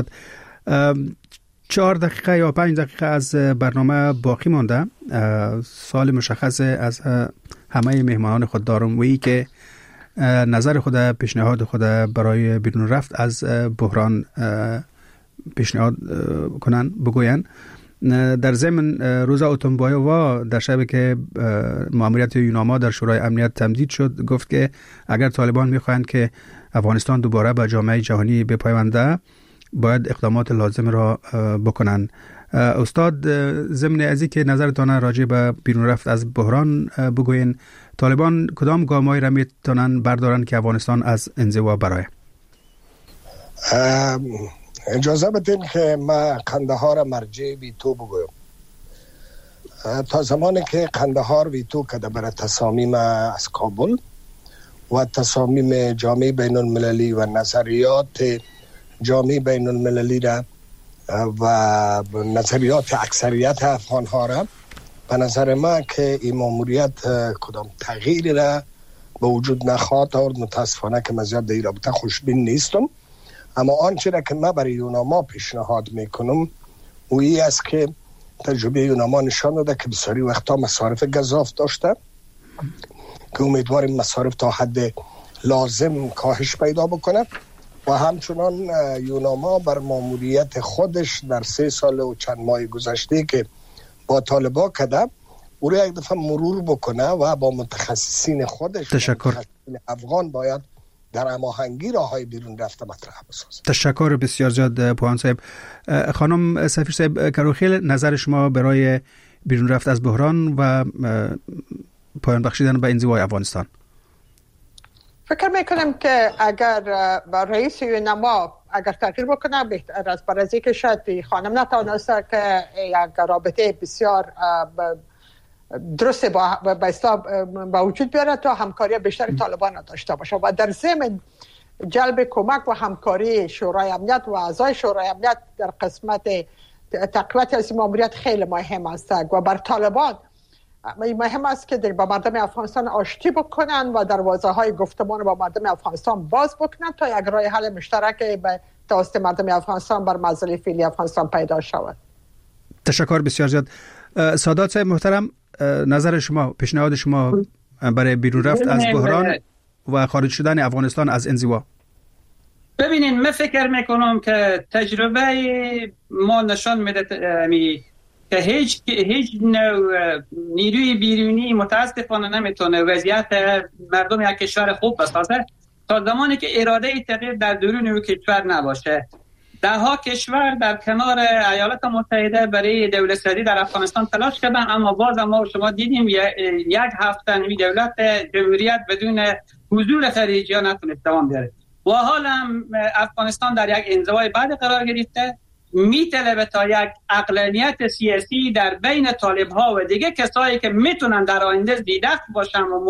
چهار دقیقه یا پنج دقیقه از برنامه باقی مانده. سوال مشخص از همه مهمانان خود دارم و ای که نظر خود، پیشنهاد خود برای بیرون رفت از بحران پیشنهاد کنن، بگوین. در ضمن روز اتومبایووا در شبی که ماموریت یوناما در شورای امنیت تمدید شد گفت که اگر طالبان میخواهند که افغانستان دوباره به جامعه جهانی بپیونده باید اقدامات لازم را بکنن. استاد، ضمن از این که نظرتان راجع به بیرون رفت از بحران بگوین، طالبان کدام گام‌هایی را میتونن بردارن که افغانستان از انزوا برآید؟
اجازه بدین که ما قندهار مرجع ویتو بگویم. تا زمانی که قندهار ویتو کده برای تصامیم از کابل و تصامیم جامعه بین المللی و نظریات جامعه بین المللی را و نظریات اکثریت افغان ها را، به نظر ما که این ماموریت کدام تغییری را به وجود نخواهد آورد. متاسفانه که من زیاد در این رابطه خوشبین نیستم، اما آنچه را که من برای یوناما پیشنهاد میکنم اویی است که تجربه یوناما نشان داده که بسیاری وقتا مصارف گزاف داشته که امیدواریم مصارف تا حد لازم کاهش پیدا بکنه و همچنان یوناما بر ماموریت خودش در سه سال و چند ماه گذشته که با طالبا کده او را یک دفعه مرور بکنه و با متخصصین خودش،
تشکر.
متخصصین افغان باید در هماهنگی راههای بیرون رفته مطرح بسازه.
تشکر بسیار زیاد پوهان صاحب. خانم سفیر صاحب کروخیل، نظر شما برای بیرون رفت از بحران و پایان بخشیدن به انزوای افغانستان؟
فکر میکنم که اگر با رئیس یوناما اگر تغییر بکنه بهتر است، برای از اینکه شاید خانم نتوانسته که یک رابطه بسیار درست با با وجود بیاره تا همکاری بیشتر طالبان داشته باشه و در ضمن جلب کمک و همکاری شورای امنیت و اعضای شورای امنیت در قسمت تقویت از ماموریت خیلی مهم است و بر طالبان مهم است که با مردم افغانستان آشتی بکنن و دروازه های گفتمان با مردم افغانستان باز بکنن تا یک راه حل مشترک به توسط مردم افغانستان بر مسئله فعلی افغانستان پیدا شود.
تشکر بسیار زیاد. سادات صاحب محترم، نظر شما، پیشنهاد شما برای بیرون رفت از بحران و خارج شدن افغانستان از انزوا؟
ببینین، من فکر میکنم که تجربه ما نشان میده که هیچ هیچ نوع نیروی بیرونی متاسفانه نمیتونه وضعیت مردم یک کشور خوب بسازه تا زمانی که اراده تغییر در درون او کشور نباشه. ده ها کشور در کنار ایالات متحده برای دولت سازی در افغانستان تلاش کردن، اما باز ما شما دیدیم یک هفته نمی دولت جمهوریت بدون حضور خارجیان نتونست دوام بیاره و حالا افغانستان در یک انزوای بعد قرار گرفته. میطلبه تا یک عقلانیت سیاسی در بین طالب ها و دیگه کسایی که میتونن در آینده بی‌دخل باشن و